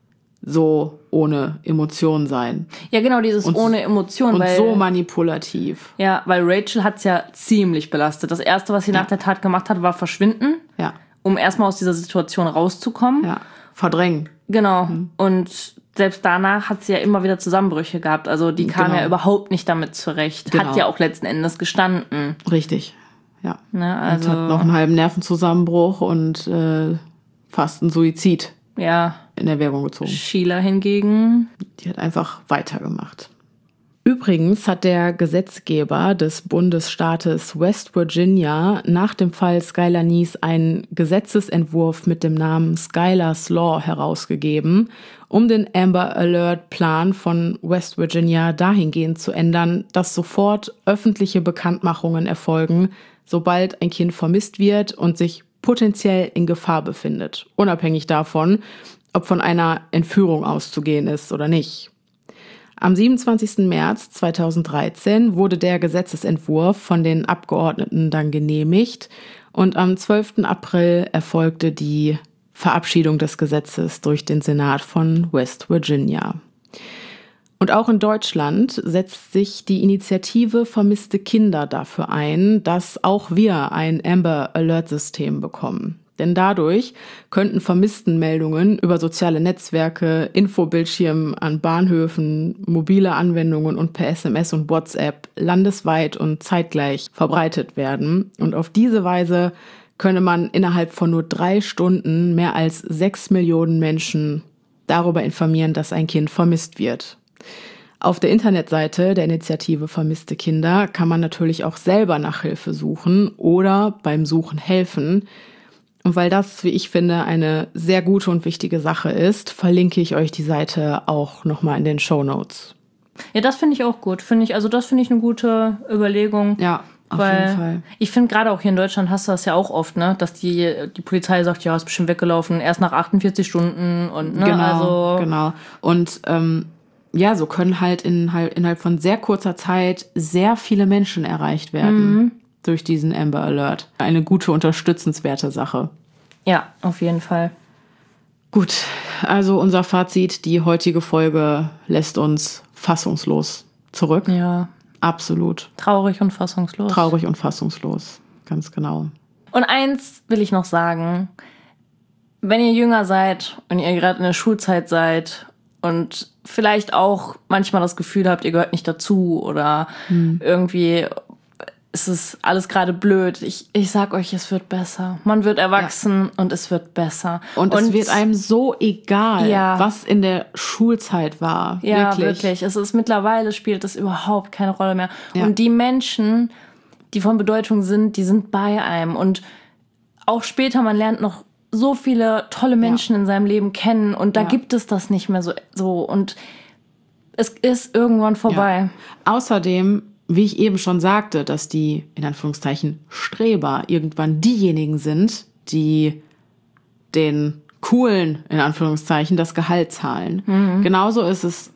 so ohne Emotion sein? Ja, genau, dieses und, ohne Emotion. Und weil, so manipulativ. Ja, weil Rachel hat es ja ziemlich belastet. Das Erste, was sie ja. nach der Tat gemacht hat, war verschwinden, ja. um erstmal aus dieser Situation rauszukommen. Ja, verdrängen. Genau. Mhm. Und selbst danach hat sie ja immer wieder Zusammenbrüche gehabt. Also die kam genau. ja überhaupt nicht damit zurecht. Genau. Hat ja auch letzten Endes gestanden. Richtig, ja. Ne, also und hat noch einen halben Nervenzusammenbruch und äh, fast einen Suizid ja. in Erwägung gezogen. Sheila hingegen, die hat einfach weitergemacht. Übrigens hat der Gesetzgeber des Bundesstaates West Virginia nach dem Fall Skylar Neese einen Gesetzesentwurf mit dem Namen Skylar's Law herausgegeben, um den Amber Alert Plan von West Virginia dahingehend zu ändern, dass sofort öffentliche Bekanntmachungen erfolgen, sobald ein Kind vermisst wird und sich potenziell in Gefahr befindet, unabhängig davon, ob von einer Entführung auszugehen ist oder nicht. Am siebenundzwanzigsten März zweitausenddreizehn wurde der Gesetzesentwurf von den Abgeordneten dann genehmigt und am zwölften April erfolgte die Verabschiedung des Gesetzes durch den Senat von West Virginia. Und auch in Deutschland setzt sich die Initiative Vermisste Kinder dafür ein, dass auch wir ein Amber Alert System bekommen. Denn dadurch könnten Vermisstenmeldungen über soziale Netzwerke, Infobildschirmen an Bahnhöfen, mobile Anwendungen und per S M S und WhatsApp landesweit und zeitgleich verbreitet werden. Und auf diese Weise könne man innerhalb von nur drei Stunden mehr als sechs Millionen Menschen darüber informieren, dass ein Kind vermisst wird. Auf der Internetseite der Initiative Vermisste Kinder kann man natürlich auch selber nach Hilfe suchen oder beim Suchen helfen. Und weil das, wie ich finde, eine sehr gute und wichtige Sache ist, verlinke ich euch die Seite auch nochmal in den Shownotes. Ja, das finde ich auch gut. Finde ich, also das finde ich eine gute Überlegung. Ja, auf weil jeden Fall. Ich finde gerade auch hier in Deutschland hast du das ja auch oft, ne, dass die, die Polizei sagt, ja, ist bestimmt weggelaufen, erst nach achtundvierzig Stunden und ne, genau, also. Genau. Und ähm, ja, so können halt innerhalb, innerhalb von sehr kurzer Zeit sehr viele Menschen erreicht werden. Mhm. Durch diesen Amber Alert. Eine gute, unterstützenswerte Sache. Ja, auf jeden Fall. Gut, also unser Fazit, die heutige Folge lässt uns fassungslos zurück. Ja. Absolut. Traurig und fassungslos. Traurig und fassungslos, ganz genau. Und eins will ich noch sagen, wenn ihr jünger seid und ihr gerade in der Schulzeit seid und vielleicht auch manchmal das Gefühl habt, ihr gehört nicht dazu oder hm. irgendwie es ist alles gerade blöd. Ich, ich sag euch, es wird besser. Man wird erwachsen ja. und es wird besser. Und, und es wird einem so egal, ja. was in der Schulzeit war. Ja, wirklich. wirklich. Es ist mittlerweile spielt das überhaupt keine Rolle mehr. Ja. Und die Menschen, die von Bedeutung sind, die sind bei einem. Und auch später, man lernt noch so viele tolle Menschen ja. in seinem Leben kennen. Und da ja. gibt es das nicht mehr so. so. Und es ist irgendwann vorbei. Ja. Außerdem, wie ich eben schon sagte, dass die, in Anführungszeichen, Streber irgendwann diejenigen sind, die den Coolen, in Anführungszeichen, das Gehalt zahlen. Mhm. Genauso ist es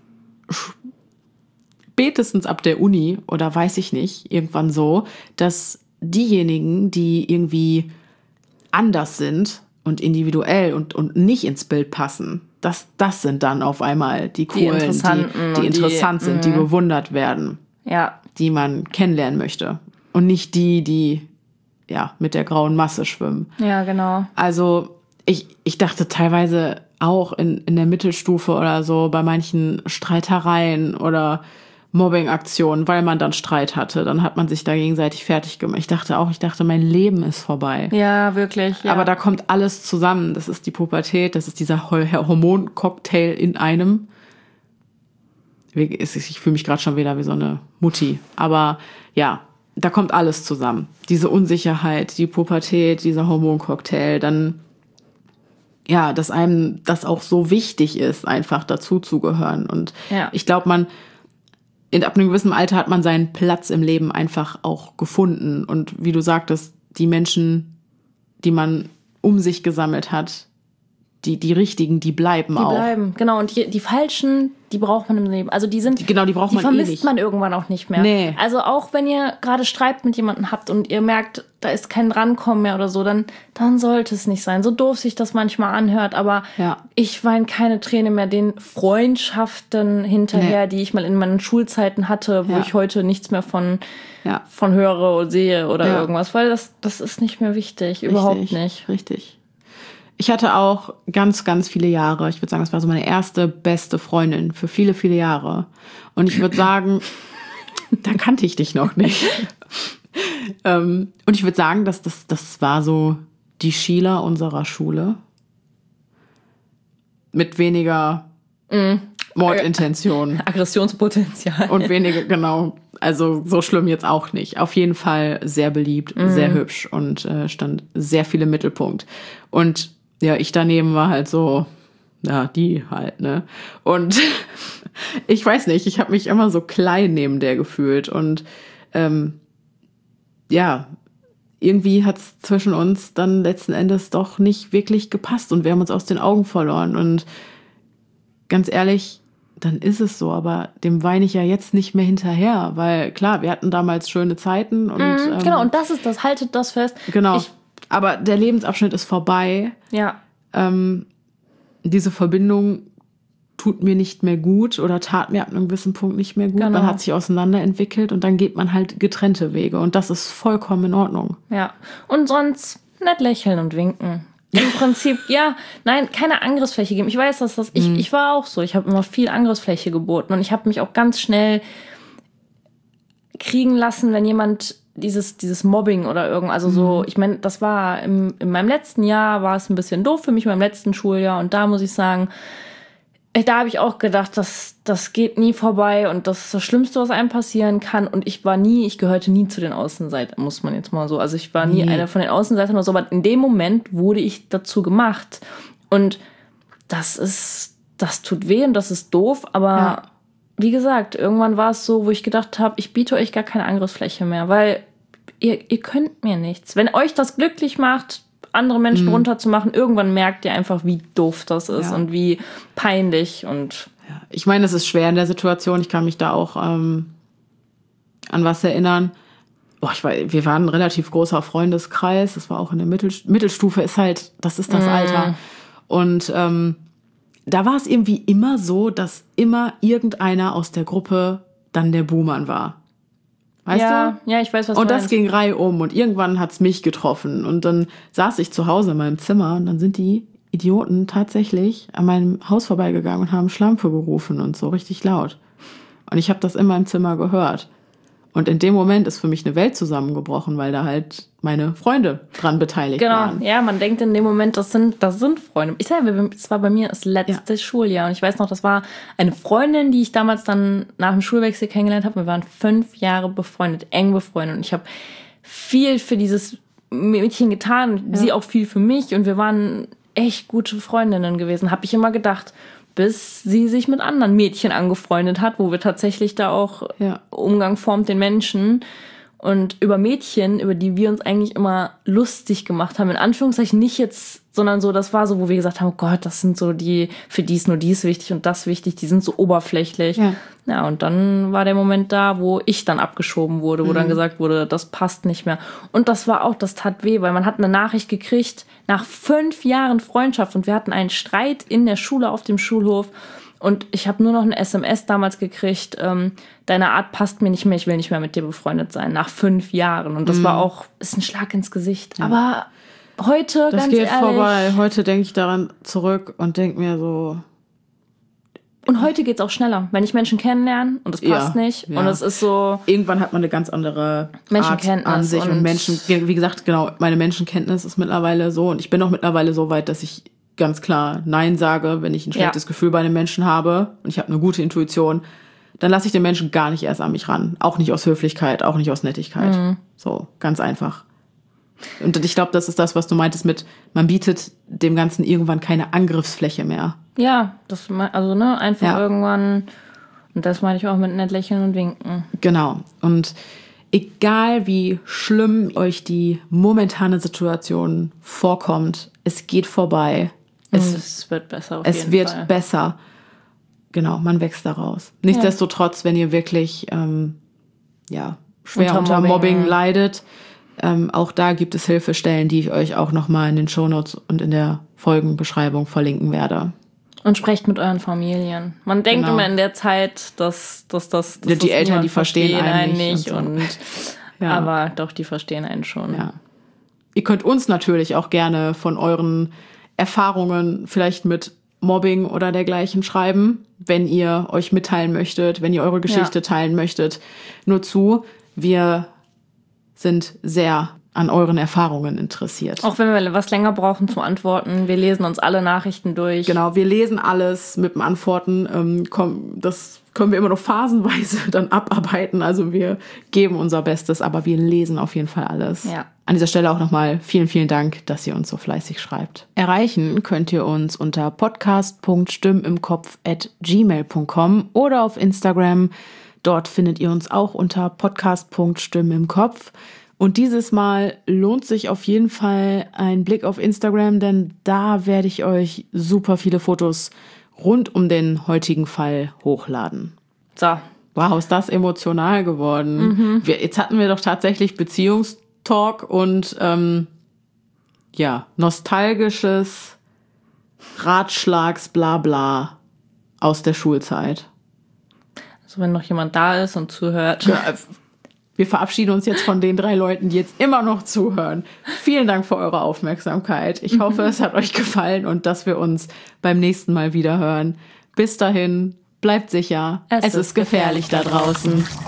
spätestens ab der Uni oder weiß ich nicht, irgendwann so, dass diejenigen, die irgendwie anders sind und individuell und, und nicht ins Bild passen, dass das sind dann auf einmal die Coolen, die, Interessanten die, die interessant die, sind, die bewundert werden. Ja. Die man kennenlernen möchte. Und nicht die, die ja mit der grauen Masse schwimmen. Ja, genau. Also ich, ich dachte teilweise auch in, in der Mittelstufe oder so bei manchen Streitereien oder Mobbing-Aktionen, weil man dann Streit hatte, dann hat man sich da gegenseitig fertig gemacht. Ich dachte auch, ich dachte, mein Leben ist vorbei. Ja, wirklich. Ja. Aber da kommt alles zusammen. Das ist die Pubertät, das ist dieser Hormoncocktail in einem. Ich fühle mich gerade schon wieder wie so eine Mutti. Aber ja, da kommt alles zusammen. Diese Unsicherheit, die Pubertät, dieser Hormoncocktail, dann ja, dass einem das auch so wichtig ist, einfach dazu zu gehören. Und ja. ich glaube, man in, ab einem gewissen Alter hat man seinen Platz im Leben einfach auch gefunden. Und wie du sagtest, die Menschen, die man um sich gesammelt hat, die, die richtigen, die bleiben Die auch. bleiben, genau. Und die, die falschen, die braucht man im Leben. Also die sind, Die, genau, die braucht die man eh vermisst nicht. man irgendwann auch nicht mehr. Nee. Also auch wenn ihr gerade Streit mit jemandem habt und ihr merkt, da ist kein Rankommen mehr oder so, dann, dann sollte es nicht sein. So doof sich das manchmal anhört, aber Ja. ich weine keine Träne mehr den Freundschaften hinterher, Nee. die ich mal in meinen Schulzeiten hatte, wo Ja. ich heute nichts mehr von, Ja. von höre oder sehe oder Ja. irgendwas, weil das, das ist nicht mehr wichtig, überhaupt Richtig, nicht. Richtig. Ich hatte auch ganz, ganz viele Jahre, ich würde sagen, das war so meine erste beste Freundin für viele, viele Jahre. Und ich würde sagen, da kannte ich dich noch nicht. ähm, und ich würde sagen, dass das, das war so die Sheila unserer Schule. Mit weniger Mordintention. Aggressionspotenzial. Und weniger, genau. Also so schlimm jetzt auch nicht. Auf jeden Fall sehr beliebt, sehr hübsch und äh, stand sehr viel im Mittelpunkt. Und ja, ich daneben war halt so, ja, die halt, ne? Und ich weiß nicht, ich habe mich immer so klein neben der gefühlt. Und ähm, ja, irgendwie hat es zwischen uns dann letzten Endes doch nicht wirklich gepasst. Und wir haben uns aus den Augen verloren. Und ganz ehrlich, dann ist es so, aber dem weine ich ja jetzt nicht mehr hinterher, weil klar, wir hatten damals schöne Zeiten und Mhm, ähm, genau, und das ist das, haltet das fest. genau. Ich, Aber der Lebensabschnitt ist vorbei. ja, Ähm, diese Verbindung tut mir nicht mehr gut oder tat mir ab einem gewissen Punkt nicht mehr gut. Genau. Man hat sich auseinanderentwickelt und dann geht man halt getrennte Wege und das ist vollkommen in Ordnung. ja. Und sonst nett lächeln und winken. Im Prinzip, ja, nein, keine Angriffsfläche geben. Ich weiß, dass das, ich, ich war auch so. Ich habe immer viel Angriffsfläche geboten und ich habe mich auch ganz schnell kriegen lassen, wenn jemand dieses, dieses Mobbing oder irgend, also so, ich meine, das war im, in meinem letzten Jahr war es ein bisschen doof für mich, in meinem letzten Schuljahr und da muss ich sagen, äh, da habe ich auch gedacht, das, das geht nie vorbei und das ist das Schlimmste, was einem passieren kann und ich war nie, ich gehörte nie zu den Außenseitern, muss man jetzt mal so, also ich war nie Nee. eine von den Außenseitern oder so, aber in dem Moment wurde ich dazu gemacht und das ist, das tut weh und das ist doof, aber Ja. wie gesagt, irgendwann war es so, wo ich gedacht habe, ich biete euch gar keine Angriffsfläche mehr, weil ihr, ihr könnt mir nichts. Wenn euch das glücklich macht, andere Menschen Mhm. runterzumachen, irgendwann merkt ihr einfach, wie doof das ist Ja. und wie peinlich und Ja, ich meine, es ist schwer in der Situation. Ich kann mich da auch ähm, an was erinnern. Boah, ich war, wir waren ein relativ großer Freundeskreis. Das war auch in der Mittel, Mittelstufe. Ist halt, das ist das Alter. Und ähm, da war es irgendwie immer so, dass immer irgendeiner aus der Gruppe dann der Buhmann war. Weißt ja, du? ja, ich weiß, was Und du das meinst. ging reihum und irgendwann hat's mich getroffen. Und dann saß ich zu Hause in meinem Zimmer und dann sind die Idioten tatsächlich an meinem Haus vorbeigegangen und haben Schlampe gerufen und so richtig laut. Und ich habe das in meinem Zimmer gehört. Und in dem Moment ist für mich eine Welt zusammengebrochen, weil da halt meine Freunde dran beteiligt Genau, waren. ja, man denkt in dem Moment, das sind, das sind Freunde. Ich sage, es war bei mir das letzte Ja. Schuljahr und ich weiß noch, das war eine Freundin, die ich damals dann nach dem Schulwechsel kennengelernt habe. Wir waren fünf Jahre befreundet, eng befreundet und ich habe viel für dieses Mädchen getan, Ja. sie auch viel für mich und wir waren echt gute Freundinnen gewesen, habe ich immer gedacht, bis sie sich mit anderen Mädchen angefreundet hat, wo wir tatsächlich da auch Ja. Umgang formt den Menschen und über Mädchen, über die wir uns eigentlich immer lustig gemacht haben, in Anführungszeichen nicht jetzt, sondern so, das war so, wo wir gesagt haben, oh Gott, das sind so die, für die ist nur dies wichtig und das wichtig, die sind so oberflächlich. Ja. Ja, und dann war der Moment da, wo ich dann abgeschoben wurde, wo Mhm. dann gesagt wurde, das passt nicht mehr. Und das war auch, das tat weh, weil man hat eine Nachricht gekriegt nach fünf Jahren Freundschaft und wir hatten einen Streit in der Schule auf dem Schulhof und ich habe nur noch eine S M S damals gekriegt, ähm, deine Art passt mir nicht mehr, ich will nicht mehr mit dir befreundet sein, nach fünf Jahren. Und das war auch, ist ein Schlag ins Gesicht. Aber heute, Das ganz geht ehrlich, vorbei. Heute denke ich daran zurück und denke mir so, und heute geht's auch schneller, wenn ich Menschen kennenlerne und es passt Ja, nicht ja. und es ist so, irgendwann hat man eine ganz andere Art Menschenkenntnis an sich und, und- Menschen, wie gesagt, genau, meine Menschenkenntnis ist mittlerweile so und ich bin auch mittlerweile so weit, dass ich ganz klar Nein sage, wenn ich ein schlechtes Ja. Gefühl bei einem Menschen habe und ich habe eine gute Intuition, dann lasse ich den Menschen gar nicht erst an mich ran. Auch nicht aus Höflichkeit, auch nicht aus Nettigkeit. Mhm. So, ganz einfach. Und ich glaube, das ist das, was du meintest mit, man bietet dem Ganzen irgendwann keine Angriffsfläche mehr. ja, das, me- also ne, einfach Ja. irgendwann, und das meine ich auch mit nett lächeln und winken. Genau. Und egal wie schlimm euch die momentane Situation vorkommt, es geht vorbei. Es, es wird besser auf es jeden wird Fall. besser. Genau, man wächst daraus. Nichtsdestotrotz, wenn ihr wirklich ähm, ja, schwer unter, Unter Mobbing, Mobbing leidet, ähm, auch da gibt es Hilfestellen, die ich euch auch nochmal in den Shownotes und in der Folgenbeschreibung verlinken werde. Und sprecht mit euren Familien. Man denkt Genau. immer in der Zeit, dass, dass, dass, dass Ja, die das Eltern, niemand die verstehen einen nicht. nicht und Und so. Ja. Aber doch, die verstehen einen schon. Ja. Ihr könnt uns natürlich auch gerne von euren Erfahrungen vielleicht mit Mobbing oder dergleichen schreiben, wenn ihr euch mitteilen möchtet, wenn ihr eure Geschichte Ja. teilen möchtet. Nur zu, wir sind sehr an euren Erfahrungen interessiert. Auch wenn wir was länger brauchen zu antworten, wir lesen uns alle Nachrichten durch. Genau, wir lesen alles mit dem Antworten. Ähm, komm, das können wir immer noch phasenweise dann abarbeiten. Also wir geben unser Bestes, aber wir lesen auf jeden Fall alles. Ja. An dieser Stelle auch nochmal vielen, vielen Dank, dass ihr uns so fleißig schreibt. Erreichen könnt ihr uns unter podcast punkt stimmimkopf at gmail punkt com oder auf Instagram. Dort findet ihr uns auch unter podcast punkt stimmimkopf. Und dieses Mal lohnt sich auf jeden Fall ein Blick auf Instagram, denn da werde ich euch super viele Fotos rund um den heutigen Fall hochladen. So. Wow, ist das emotional geworden. Mhm. Wir, jetzt hatten wir doch tatsächlich Beziehungstalk und ähm, ja, nostalgisches Ratschlags Blabla aus der Schulzeit. Also wenn noch jemand da ist und zuhört. Ja, wir verabschieden uns jetzt von den drei Leuten, die jetzt immer noch zuhören. Vielen Dank für eure Aufmerksamkeit. Ich hoffe, es hat euch gefallen und dass wir uns beim nächsten Mal wieder hören. Bis dahin, bleibt sicher. Es, es ist gefährlich da draußen.